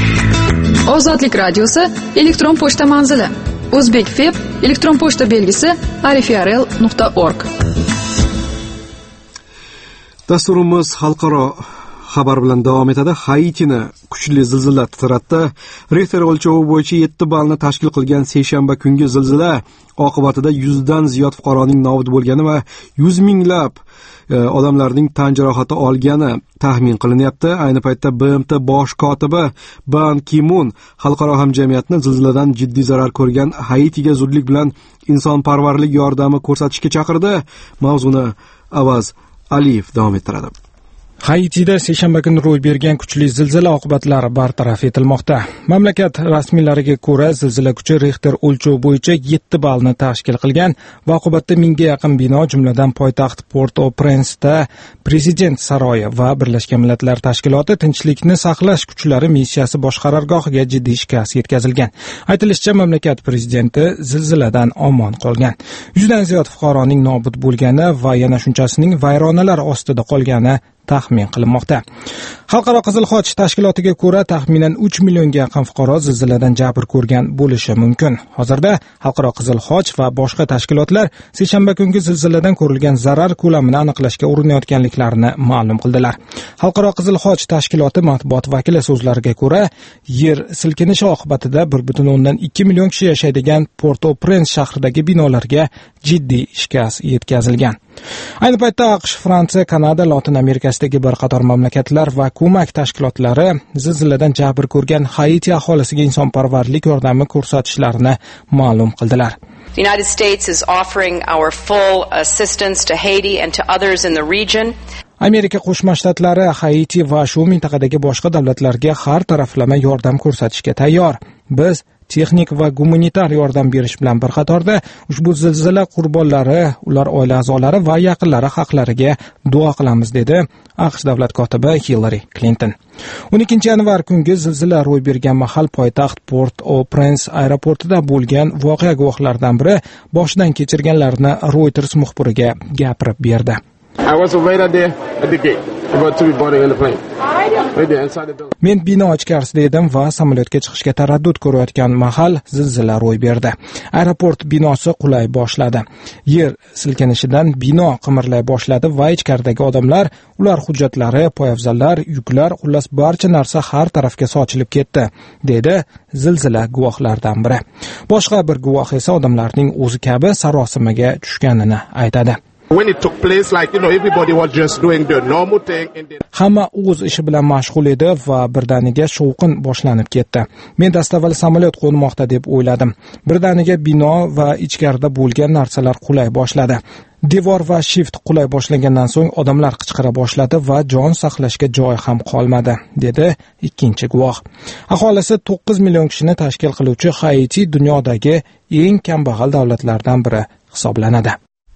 Ozodlik radiosi elektron pochta manzili: O'zbekfeb elektron pochta belgisi arifiarel nuqta org. Dasturimiz xalqaro xabar bilan davom etadi. Haitini kuchli zilzila titratdi. Richter o'lchovi bo'yicha yetti ballni tashkil qilgan seshanba kungi zilzila oqibatida yuzdan ziyod fuqaroning nobud bo'lgani va yuz minglab e, odamlarning tan jarohati olgani taxmin qilinyapti. Ayni paytda B M T bosh kotibi Ban Ki-mun xalqaro hamjamiyatni zilziladan jiddiy zarar ko'rgan Haitiga zudlik bilan insonparvarlik yordami ko'rsatishga chaqirdi. Mavzuni Avaz Aliyev davom ettiradi. Haitida seshanba kuni ro'y bergan kuchli zilzila oqibatlari bartaraf etilmoqda. Mamlakat rasmiylariga ko'ra, zilzila kuchi Richter o'lchovi bo'yicha yetti ballni tashkil qilgan va oqibatda mingga yaqin bino, jumladan poytaxt Port-au-Prince'da prezident saroyi va Birlashgan Millatlar Tashkiloti tinchlikni saqlash kuchlari missiyasi bosh qarorgohiga jiddiy shikast yetkazilgan. Aytilishicha, mamlakat prezidenti zilziladan omon qolgan. yuzdan ziyod fuqaroning nobud bo'lgani va yana shunchasining vayronalar ostida qolgani taxmin qilinmoqda. Xalqaro Qizil Xoch tashkilotiga ko'ra, taxminan uch millionga yaqin fuqaro zilziladan jabr ko'rgan bo'lishi mumkin. Hozirda Xalqaro Qizil Xoch va boshqa tashkilotlar seshanba kungi zilziladan ko'rilgan zarar ko'lamini aniqlashga urinayotganliklarini ma'lum qildilar. Xalqaro Qizil Xoch tashkiloti matbuot vakili so'zlariga ko'ra, yer silkinishi oqibatida bir butun o'ndan ikki million kishi yashaydigan Port-au-Prince shahridagi binolarga jiddiy shikast yetkazilgan. Ayni paytda AQSh, Fransiya, Kanada, Lotin Amerikasidagi bir qator mamlakatlar va ko'mak tashkilotlari zilziladan jabr ko'rgan Haiti aholisiga insonparvarlik yordami ko'rsatishlarini ma'lum qildilar. The United States is offering our full assistance to Haiti and to others in the region. Amerika Qo'shma Shtatlari Haiti va shu mintaqadagi boshqa davlatlarga har taraflama yordam ko'rsatishga tayyor. Biz texnik va gumanitar yordam berish bilan bir qatorda ushbu zilzila qurbonlari, ular oila a'zolari va yaqinlari haqlariga duo qilamiz, dedi AQSh davlat kotibi Hillary Clinton. o'n ikkinchi yanvar kungi zilzila ro'y bergan mahal poytaxt Port-au-Prince aeroportida bo'lgan voqea guvohlaridan biri boshidan kechirganlarini Reuters muxbiriga gapirib berdi. Men bino ichkarisida edim va samolyotga chiqishga taraddud ko'rayotgan mahal zilzila ro'y berdi. Aeroport binosi qulay boshladi. Yer silkinishidan bino qimirlay boshladi va ichkaridagi odamlar, ular hujjatlari, poyabzallar, yuklar, xullas barcha narsa har tarafga sochilib ketdi, dedi zilzila guvohlaridan biri. Boshqa bir guvoh esa odamlarning o'zi kabi sarosimaga tushganini aytadi. When it took place, like, you know, everybody was just doing the normal thing. Hamma o'z ishi bilan mashg'ul edi va birdaniga shovqin boshlanib ketdi. Men dastavval samolyot qo'nmoqda deb o'yladim. Birdaniga bino va ichkarida bo'lgan narsalar qulay boshladi. Devor va shift qulay boshlagandan so'ng odamlar qichqira boshladi va jon saqlashga joy ham qolmadi, dedi ikkinchi guvoh. Aholisi to'qqiz million kishini tashkil qiluvchi Haiti dunyodagi eng kambag'al davlatlardan biri hisoblanadi.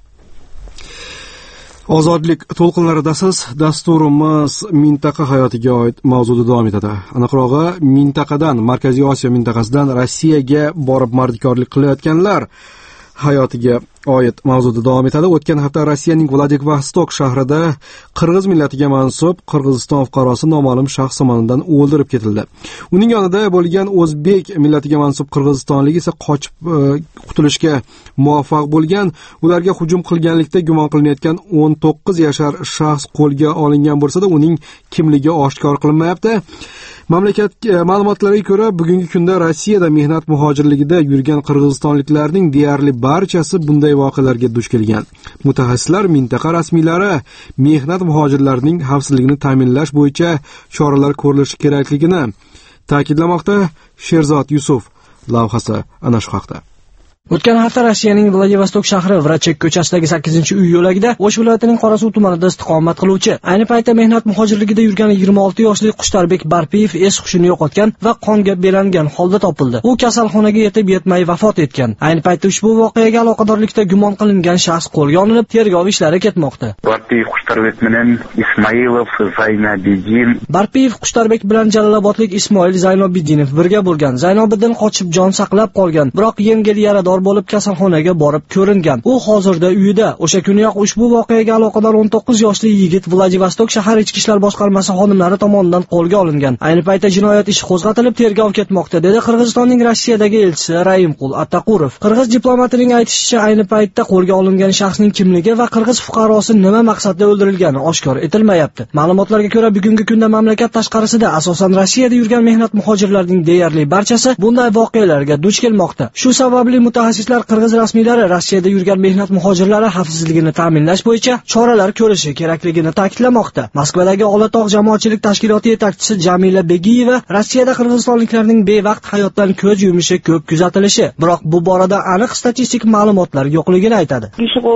Ozodlik to'lqinlaridasiz. Dasturimiz mintaqa hayotiga oid mavzuda davom etadi. Aniqrog'i, mintaqadan, Markaziy Osiyo mintaqasidan Rossiyaga borib mardikorlik qilayotganlar hayotiga oid mavzuda davom etadi. O'tgan hafta Rossiyaning Vladivostok shahrida qirg'iz millatiga mansub Qirg'iziston fuqarosi noma'lum shaxs tomonidan o'ldirib ketildi. Uning yonida bo'lgan o'zbek millatiga mansub qirg'izistonlik esa qochib e, qutulishga muvaffaq bo'lgan. Ularga hujum qilganlikda gumon qilinayotgan o'n to'qqiz yashar shaxs qo'lga olingan bo'lsa-da, uning kimligi oshkor qilinmayapti. Mamlakat ma'lumotlariga ko'ra, bugungi kunda Rossiyada mehnat muhojirligida yurgan qirg'izistonliklarning deyarli barchasi bunday voqealarga duch kelgan. Mutaxassislar mintaqa rasmiylari mehnat muhojirlarining xavfsizligini ta'minlash bo'yicha choralar ko'rilishi kerakligini ta'kidlamoqda. Sherzod Yusuf lavhasi ana shu haqda. O'tgan hafta Rossiyaning Vladivostok shahri Vrachek ko'chasidagi sakkizinchi uy yo'lagida O'sh viloyatining Qorasuv tumanida istiqomat qiluvchi, ayni paytda mehnat muhojirligida yurgan yigirma olti yoshli Qushtarbek Barpiyev es hushini yo'qotgan va qonga belangan holda topildi. U kasalxonaga yetib yetmay vafot etgan. Ayni paytda ushbu voqeaga aloqadorlikda gumon qilingan shaxs qo'lga olinib, tergov ishlari ketmoqda. Barpiyev Qushtarbek bilan Ismoilov Zaynobiddin. Barpiyev Qushtarbek bilan Jalolobodlik Ismoil Zaynobiddinov birga bo'lgan. Zaynobiddin qochib jon saqlab qolgan, biroq yengil yarador bo'lib kasalxonaga borib ko'ringan. U hozirda uyida. O'sha kuniyoq ushbu voqeaga aloqador o'n to'qqiz yoshli yigit Vladivostok shahar ichki ishlar boshqarmasi xodimlari tomonidan qo'lga olingan. Ayni paytda jinoyat ishi qo'zg'atilib, tergov ketmoqda, dedi Qirg'izistonning Rossiyadagi elchisi Raimqul Attaqurov. Qirg'iz diplomatining aytishicha, ayni paytda qo'lga olingan shaxsning kimligi va qirg'iz fuqarosi nima maqsadda o'ldirilgani oshkor etilmayapti. Ma'lumotlarga ko'ra, bugungi kunda mamlakat tashqarisida, asosan Rossiyada yurgan mehnat muhojirlarining deyarli barchasi bunday voqealarga duch kelmoqda. Shu sababli mutaxassislar qirg'iz rasmiylari Rossiyada yurgan mehnat muhojirlari xavfsizligini ta'minlash bo'yicha choralar ko'rishi kerakligini ta'kidlamoqda. Moskvadagi Olatog' jamoatchilik tashkiloti yetakchisi Jamila Begiyeva Rossiyada qirg'izistonliklarning bevaqt hayotdan ko'z yumishi ko'p kuzatilishi, biroq bu borada aniq statistik ma'lumotlar yo'qligini aytadi.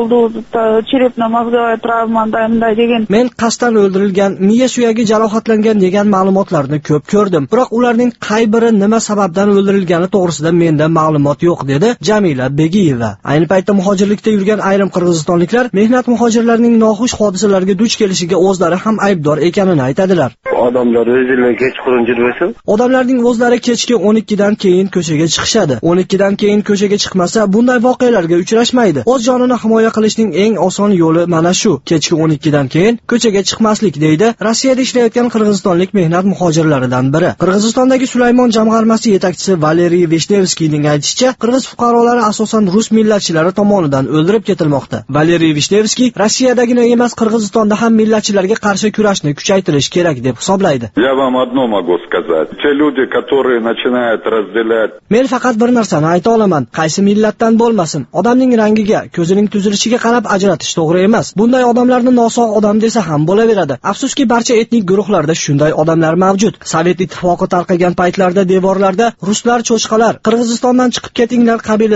Men qasddan o'ldirilgan, miya suyagi jarohatlangan degan ma'lumotlarni ko'p ko'rdim, biroq ularning qay biri nima sababdan o'ldirilgani to'g'risida menda ma'lumot yo'q, dedi Jamila Begiyeva. Ayni paytda muhojirlikda yurgan ayrim qirg'izistonliklar mehnat muhojirlarining noxush hodisalarga duch kelishiga o'zlari ham aybdor ekanini aytadilar. Odamlar o'zlari kechqurun yurmasa? Odamlarning o'zlari kechki o'n ikkidan keyin ko'chaga chiqishadi. o'n ikkidan keyin ko'chaga chiqmasa, bunday voqealarga uchrashmaydi. O'z jonini himoya qilishning eng oson yo'li mana shu. Kechki o'n ikkidan keyin ko'chaga chiqmaslik, deydi Rossiyada ishlayotgan qirg'izistonlik mehnat muhojirlaridan biri. Qirg'izistondagi Sulaymon jamg'armasi yetakchisi Valeriy Vishnevskiyning aytishicha, qirg'iz fuqarolari asosan rus millatchilari tomonidan o'ldirib ketilmoqda. Valeriy Vishnevskiy Rossiyadagina emas, Qirg'izistonda ham millatchilarga qarshi kurashni kuchaytirish kerak deb hisoblaydi. Я вам одно могу сказать. Те люди, которые начинают разделять. Men faqat bir narsani ayta olaman. Qaysi millatdan bo'lmasin, odamning rangiga, ko'zining tuzilishiga qarab ajratish to'g'ri emas. Bunday odamlarni nosog' odam desa ham bo'laveradi. Afsuski, barcha etnik guruhlarda shunday odamlar mavjud. Sovet ittifoqi tarqagan paytlarda devorlarda ruslar, cho'chqalar, Qirg'izistondan chiqib ketinglar qabila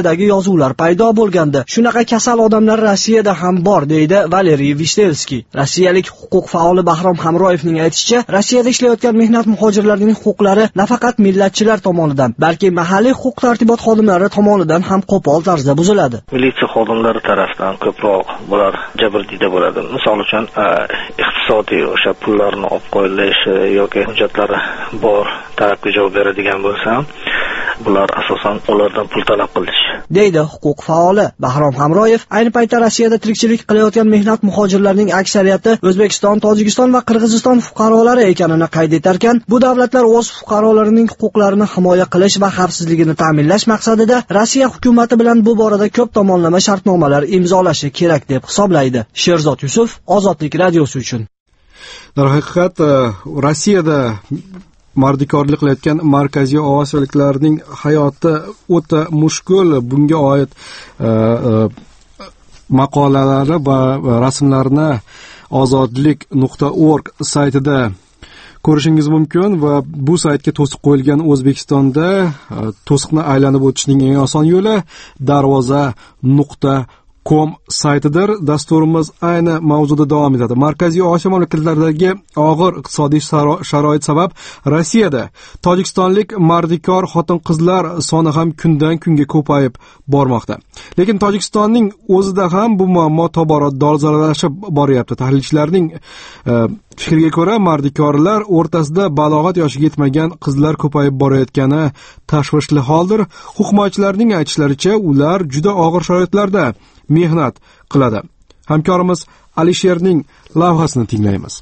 Rossiyadagi yozuvlar paydo bo'lganda, shunaqa kasal odamlar Rossiyada ham bor, deydi Valeriy Vishtelskiy. Rossiyalik huquq faoli Bahrom Hamroyevning aytishicha, Rossiyada ishlayotgan mehnat muhojirlarining huquqlari nafaqat millatchilar tomonidan, balki mahalliy huquq tartibot xodimlari tomonidan ham qo'pol tarzda buziladi. Militsiya xodimlari tarafdan ko'proq bular jabrdiyda bo'ladi. Misol uchun, iqtisodiy o'sha pullarni olib qo'yilishi yoki hujjatlari bor talabga javob beradigan bo'lsa, bular asosan ulardan pul talab qilish, deydi huquq faoli Bahrom Hamroyev. Ayni paytda Rossiyada tirikchilik qilayotgan mehnat muhojirlarining aksariyati O'zbekiston, Tojikiston va Qirg'iziston fuqarolari ekanini qayd etarkan, bu davlatlar o'z fuqarolarining huquqlarini himoya qilish va xavfsizligini ta'minlash maqsadida Rossiya hukumati bilan bu borada ko'p tomonlama shartnomalar imzolashi kerak deb hisoblaydi. Sherzod Yusuf, Ozodlik radiosi uchun. Darhaqiqat, Rossiyada mardikorlik qilayotgan markaziy osiyoliklarning hayoti o'ta mushkul. Bunga oid maqolalari va rasmlarni ozodlik nuqta org saytida ko'rishingiz mumkin va bu saytga to'siq qo'yilgan O'zbekistonda to'siqni aylanib o'tishning eng oson yo'li darvoza nuqta com saytidir. Dasturimiz ayni mavzuda davom etadi. Markaziy Osiyo mamlakatlaridagi og'ir iqtisodiy sharoit sabab Rossiyada tojikistonlik mardikor xotin-qizlar soni ham kundan kunga ko'payib bormoqda. Lekin Tojikistonning o'zida ham bu muammo tobora dolzarblashib boryapti. Tahlilchilarning fikriga ko'ra, mardikorlar o'rtasida balog'at yoshiga yetmagan qizlar ko'payib borayotgani tashvishli holdir. Hukumatchilarning aytishlaricha, ular juda og'ir sharoitlarda mehnat qiladi. Hamkorimiz Alisherning lavhasini tinglaymiz.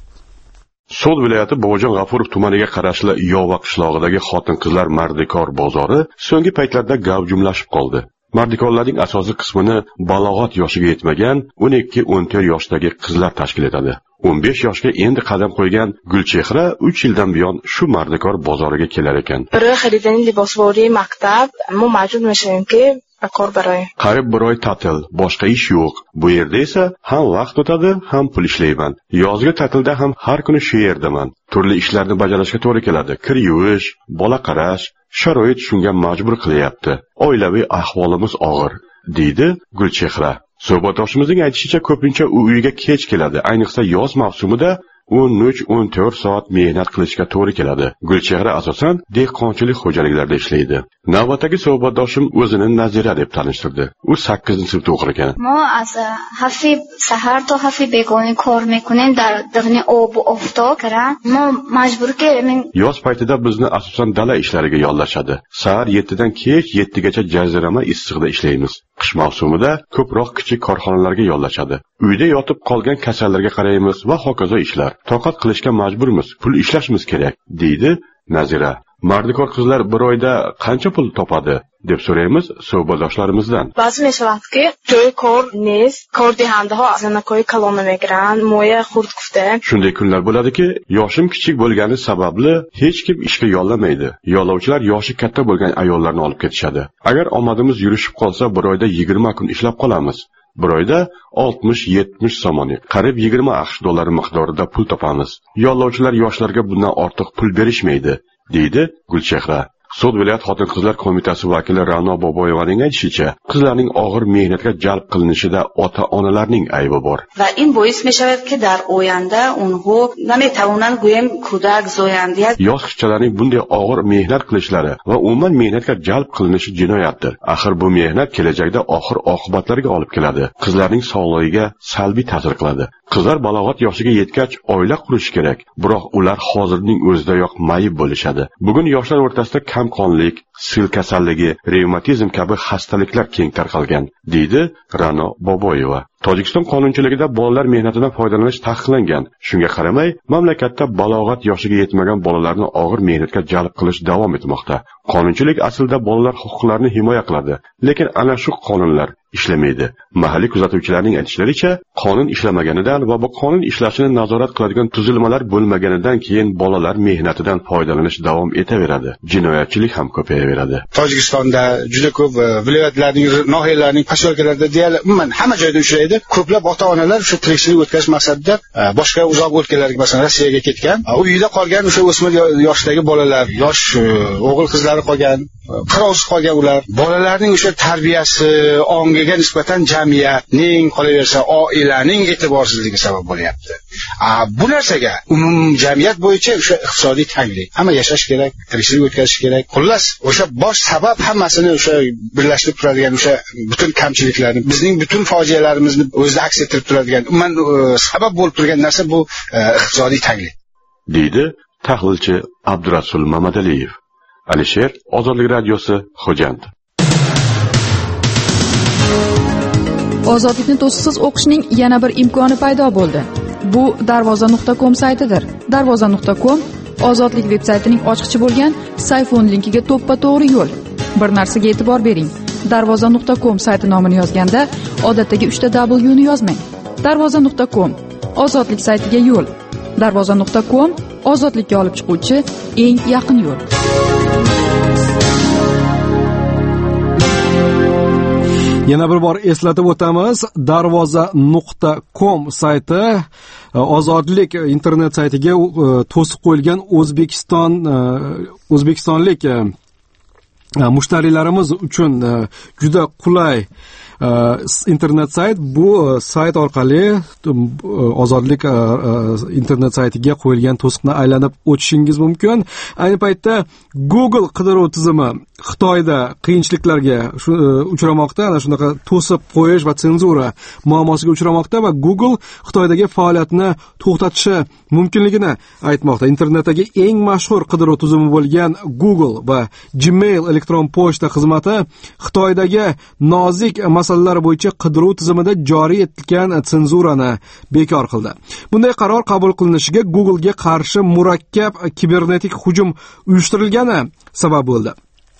So'l viloyati Bobojon G'afurov tumaniga qarashli Yova qishlog'idagi xotin-qizlar mardikor bozori so'nggi paytlarda gavjumlashib qoldi. Mardikorlarning asosiy qismini balog'at yoshiga yetmagan o'n ikki o'n to'rt yoshdagi qizlar tashkil etadi. o'n besh yoshga endi qadam qo'ygan Gulchehra uch yildan buyon shu mardikor bozoriga kelar ekan. برای خریدن لباسواری مکتب ما مجبور میشیم که کار برای qarib bir oy ta'til, boshqa ish yo'q. Bu yerda esa ham vaqt o'tadi, ham pul ishlayman. Yozgi ta'tilda ham har kuni shu yerdaman. Turli ishlarni bajarishga to'g'ri keladi. Kir yuvish, bola qarash, sharoit shunga majbur qilyapti. Oilaviy ahvolimiz og'ir, deydi Gulchehra. Suhbatdoshimizning aytishicha, ko'pincha u uyiga kech keladi. Ayniqsa yoz mavsumida o'n uch o'n to'rt soat mehnat qilishga to'g'ri keladi. Gulchehra asosan dehqonchilik xo'jaliklarida ishlaydi. Navbatdagi suhbatdoshim o'zini Nazira deb tanishtirdi. U sakkizinchi sinfda o'qir ekan. ما از هفت سحر تا هفت begona kor میکنیم در دغنی ob oftod کردن. ما مجبور که yoz paytida bizni asosan dala ishlariga yollashadi. Sahar yettidan kech yettigacha jazirama issiqda ishlaymiz. Qish mavsumida ko'proq kichik korxonalarga yollashadi. Uyda yotib qolgan kasallarga qaraymiz va hokazo ishlar. Toqat qilishga majburmiz, pul ishlashimiz kerak, deydi Nazira. Mardikor qizlar bir oyda qancha pul topadi deb so'raymiz suhbatdoshlarimizdan. ba'zi میشود که توی کار نیست کار دهنده ها از نکای کلام میگیرن موی خرد گفته. Shunday kunlar bo'ladiki, yoshim kichik bo'lgani sababli hech kim ishga yollamaydi. Yollovchilar yoshi katta bo'lgan ayollarni olib ketishadi. Agar omadimiz yurishib qolsa, bir oyda yigirma kun ishlab qolamiz. Bir oyda oltmish yetmish somoni, qariyb yigirma aqsh dollari miqdorida pul topamiz. Yollovchilar yoshlarga bundan ortiq pul berishmaydi, deydi Gulchehra. So'd viloyat xotin-qizlar qo'mitasi vakili Ra'no Boboyevaning aytishicha, qizlarning og'ir mehnatga jalb qilinishida ota-onalarning aybi bor. و این باعث میشود که در آینده اونها نمیتوانند گویم کودک زایندگی yosh qizchalarning bunday og'ir mehnat qilishlari va umuman mehnatga jalb qilinishi jinoyatdir. Axir bu mehnat kelajakda oxir oqibatlarga olib keladi. Qizlarning sog'lig'iga salbiy ta'sir qiladi. Qizlar balog'at yoshiga yetgach oila qurish kerak, biroq ular hozirning o'zidayoq mayib bo'lishadi. Bugun yoshlar o'rtasida kamqonlik, sil kasalligi, revmatizm kabi xastaliklar keng tarqalgan, deydi Ra'no Boboyeva. Tojikiston qonunchiligida bolalar mehnatidan foydalanish taqiqlangan. Shunga qaramay, mamlakatda balog'at yoshiga yetmagan bolalarni og'ir mehnatga jalb qilish davom etmoqda. Qonunchilik aslida bolalar huquqlarini himoya qiladi, lekin ana shu qonunlar ishlamaydi. Mahalliy kuzatuvchilarning aytishlaricha, qonun ishlamaganidan va bu qonun ishlashini nazorat qiladigan tuzilmalar bo'lmaganidan keyin bolalar mehnatidan foydalanish davom etaveradi. Jinoyatchilik ham ko'payaveradi. Tojikistonda juda ko'p viloyatlarning, nohiyalarning posyolkalarida deyarli umuman hamma joyda uchraydi. edi. Ko'plab ota-onalar o'sha tirikchilik o'tkazish maqsadida boshqa uzoq o'lkalarga, masalan, Rossiyaga ketgan. Uyida qolgan o'sha o'smir yoshdagi bolalar, yosh o'g'il qizlari qolgan, qarovsiz qolgan ular. Bolalarning o'sha tarbiyasi, ongiga nisbatan jamiyatning, qolaversa oilaning e'tiborsizligi sabab bo'lyapti. Bu narsaga umum jamiyat bo'yicha o'sha iqtisodiy tanglik, hamma yashash kerak, tirikchilik o'tkazish kerak. Xullas, o'sha bosh sabab hammasini o'sha birlashtirib turadigan o'sha butun kamchiliklarni, bizning butun fojialarimizni o'zida aks ettirib turadigan, umuman sabab bo'lib turgan narsa bu iqtisodiy tanglik. deydi tahlilchi Abdurasul Mamadaliyev. Alisher, Ozodlik radiosi, Xo'jand. Ozodlikni to'siqsiz o'qishning yana bir imkoni paydo bo'ldi. Bu darvoza nuqta com saytidir. darvoza nuqta com Ozodlik veb-saytining ochqichi bo'lgan Sayfon linkiga to'ppa-to'g'ri yo'l. Bir narsaga e'tibor bering. darvoza nuqta com sayti nomini yozganda odatdagi uchta W ni yozmang. darvoza nuqta com Ozodlik saytiga yo'l. darvoza nuqta com ozodlikka olib chiquvchi eng yaqin yo'l. Yana bir bor eslatib o'tamiz, darvoza nuqta com sayti ozodlik internet saytiga to'siq qo'yilgan O'zbekiston o'zbekistonlik mushtarilarimiz uchun juda qulay internet sayt. Bu sayt orqali ozodlik internet saytiga qo'yilgan to'siqni aylanib o'tishingiz mumkin. Ayni paytda Google qidiruv tizimi Xitoyda qiyinchiliklarga uchramoqda, ana shunaqa to'sib qo'yish va senzura muammosiga uchramoqda va Google Xitoydagi faoliyatini to'xtatishi mumkinligini aytmoqda. Internetdagi eng mashhur qidiruv tizimi bo'lgan Google va Gmail elektron pochta xizmati Xitoydagi nozik masalalar bo'yicha qidiruv tizimida joriy etilgan senzurani bekor qildi. Bunday qaror qabul qilinishiga Google'ga qarshi murakkab kibernetik hujum uyushtirilgani sabab bo'ldi.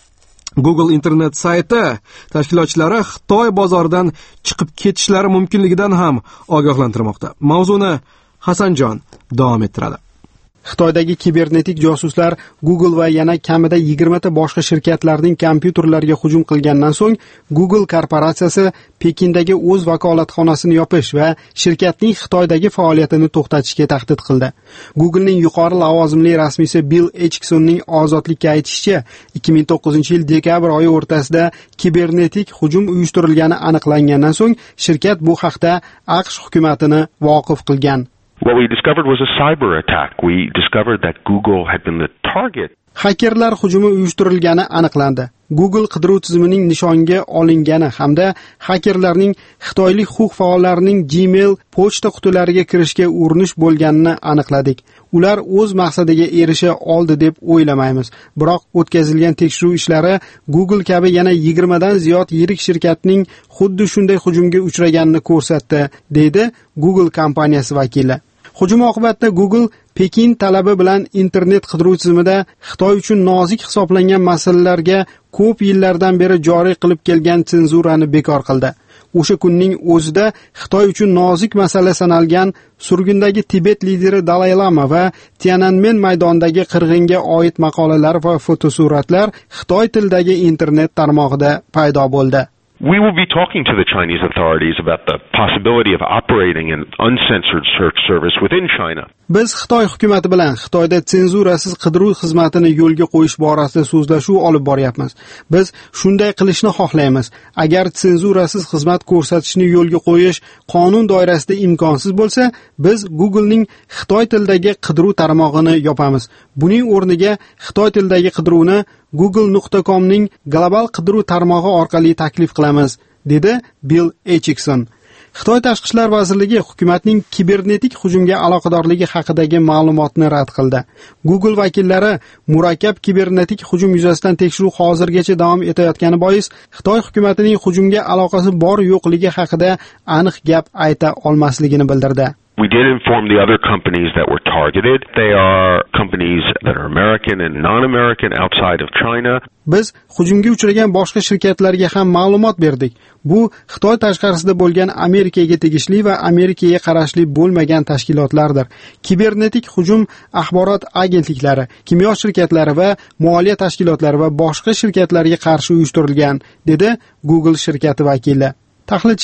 Google internet sayti tashkilotchilari Xitoy bozoridan chiqib ketishlari mumkinligidan ham ogohlantirmoqda. Mavzuni Hasanjon davom ettiradi. Xitoydagi kibernetik josuslar Google va yana kamida yigirma ta boshqa shirkatlarning kompyuterlariga hujum qilgandan so'ng Google korporatsiyasi Pekindagi o'z vakolatxonasini yopish va shirkatning Xitoydagi faoliyatini to'xtatishga tahdid qildi. Googlening yuqori lavozimli rasmiysi Bill Etchiksonning ozodlikka aytishicha, ikki ming to'qqizinchi yil dekabr oyi o'rtasida kibernetik hujum uyushtirilgani aniqlangandan so'ng shirkat bu haqda AQSh hukumatini voqif qilgan. What we discovered was a cyber attack. We discovered that Google had been the target. Hakerlar hujumi uyushtirilgani aniqlandi. Google qidiruv tizimining nishonga olingani hamda hakerlarning xitoylik huquq faollarining Gmail pochta qutilariga kirishga urinish bo'lganini aniqladik. Ular o'z maqsadiga erisha oldi deb o'ylamaymiz. Biroq o'tkazilgan tekshiruv ishlari Google kabi yana yigirma dan ziyod yirik shirkatning xuddi shunday hujumga uchraganini ko'rsatdi, deydi Google kompaniyasi vakili. Hujum oqibatida Google Pekin talabi bilan internet qidiruv tizimida Xitoy uchun nozik hisoblangan masalalarga ko'p yillardan beri joriy qilib kelgan senzurani bekor qildi. O'sha kunning o'zida Xitoy uchun nozik masala sanalgan surgundagi Tibet lideri Dalay Lama va Tiananmen maydonidagi qirg'inga oid maqolalar va fotosuratlar Xitoy tilidagi internet tarmog'ida paydo bo'ldi. We will be talking to the Chinese authorities about the possibility of operating an uncensored search service within China. Biz Xitoy hukumati bilan Xitoyda senzurasiz qidiruv xizmatini yo'lga qo'yish borasida so'zlashuv olib boryapmiz. Biz shunday qilishni xohlaymiz. Agar senzurasiz xizmat ko'rsatishni yo'lga qo'yish qonun doirasida imkonsiz bo'lsa, biz Googlening Xitoy tilidagi qidiruv tarmog'ini yopamiz. Buning o'rniga Xitoy tilidagi qidiruvni google nuqta com ning global qidiruv tarmog'i orqali taklif qilamiz, dedi Bill Etchikson. Xitoy Tashqi ishlar vazirligi hukumatning kibernetik hujumga aloqadorligi haqidagi ma'lumotni rad qildi. Google vakillari murakkab kibernetik hujum yuzasidan tekshiruv hozirgacha davom etayotgani bois Xitoy hukumatining hujumga aloqasi bor yo'qligi haqida aniq gap ayta olmasligini bildirdi. We did inform the other companies that were targeted. They are companies that are American and non-American outside of China. Biz hujumga uchragan boshqa shirkatlarga ham ma'lumot berdik. Bu Xitoy tashqarisida bo'lgan Amerikaga tegishli va Amerikaga qarashli bo'lmagan tashkilotlardir. Kibernetik hujum axborot agentliklari, kimyo shirkatlari va moliya tashkilotlari va boshqa shirkatlarga qarshi uyushtirilgan, dedi Google shirkati vakili. Tahlilchilar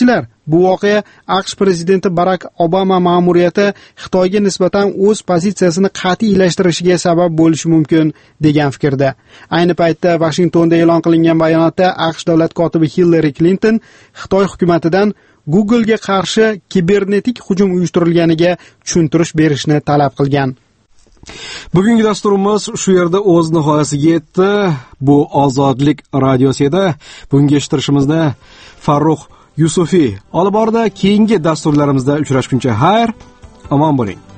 Bu voqea AQSh prezidenti Barak Obama ma'muriyati Xitoyga nisbatan o'z pozitsiyasini qat'iylashtirishiga sabab bo'lishi mumkin degan fikrda. Ayni paytda Washingtonda e'lon qilingan bayonotda AQSh davlat kotibi Hillary Clinton Xitoy hukumatidan Google'ga qarshi kibernetik hujum uyushtirilganiga tushuntirish berishni talab qilgan. Bugungi dasturimiz shu yerda o'z nihoyasiga yetdi. Bu Ozodlik radiosi edi. Bunga eshittirishimizni Farruh Yusufiy olib bordi. Keyingi dasturlarimizda uchrashguncha xayr, omon bo'ling.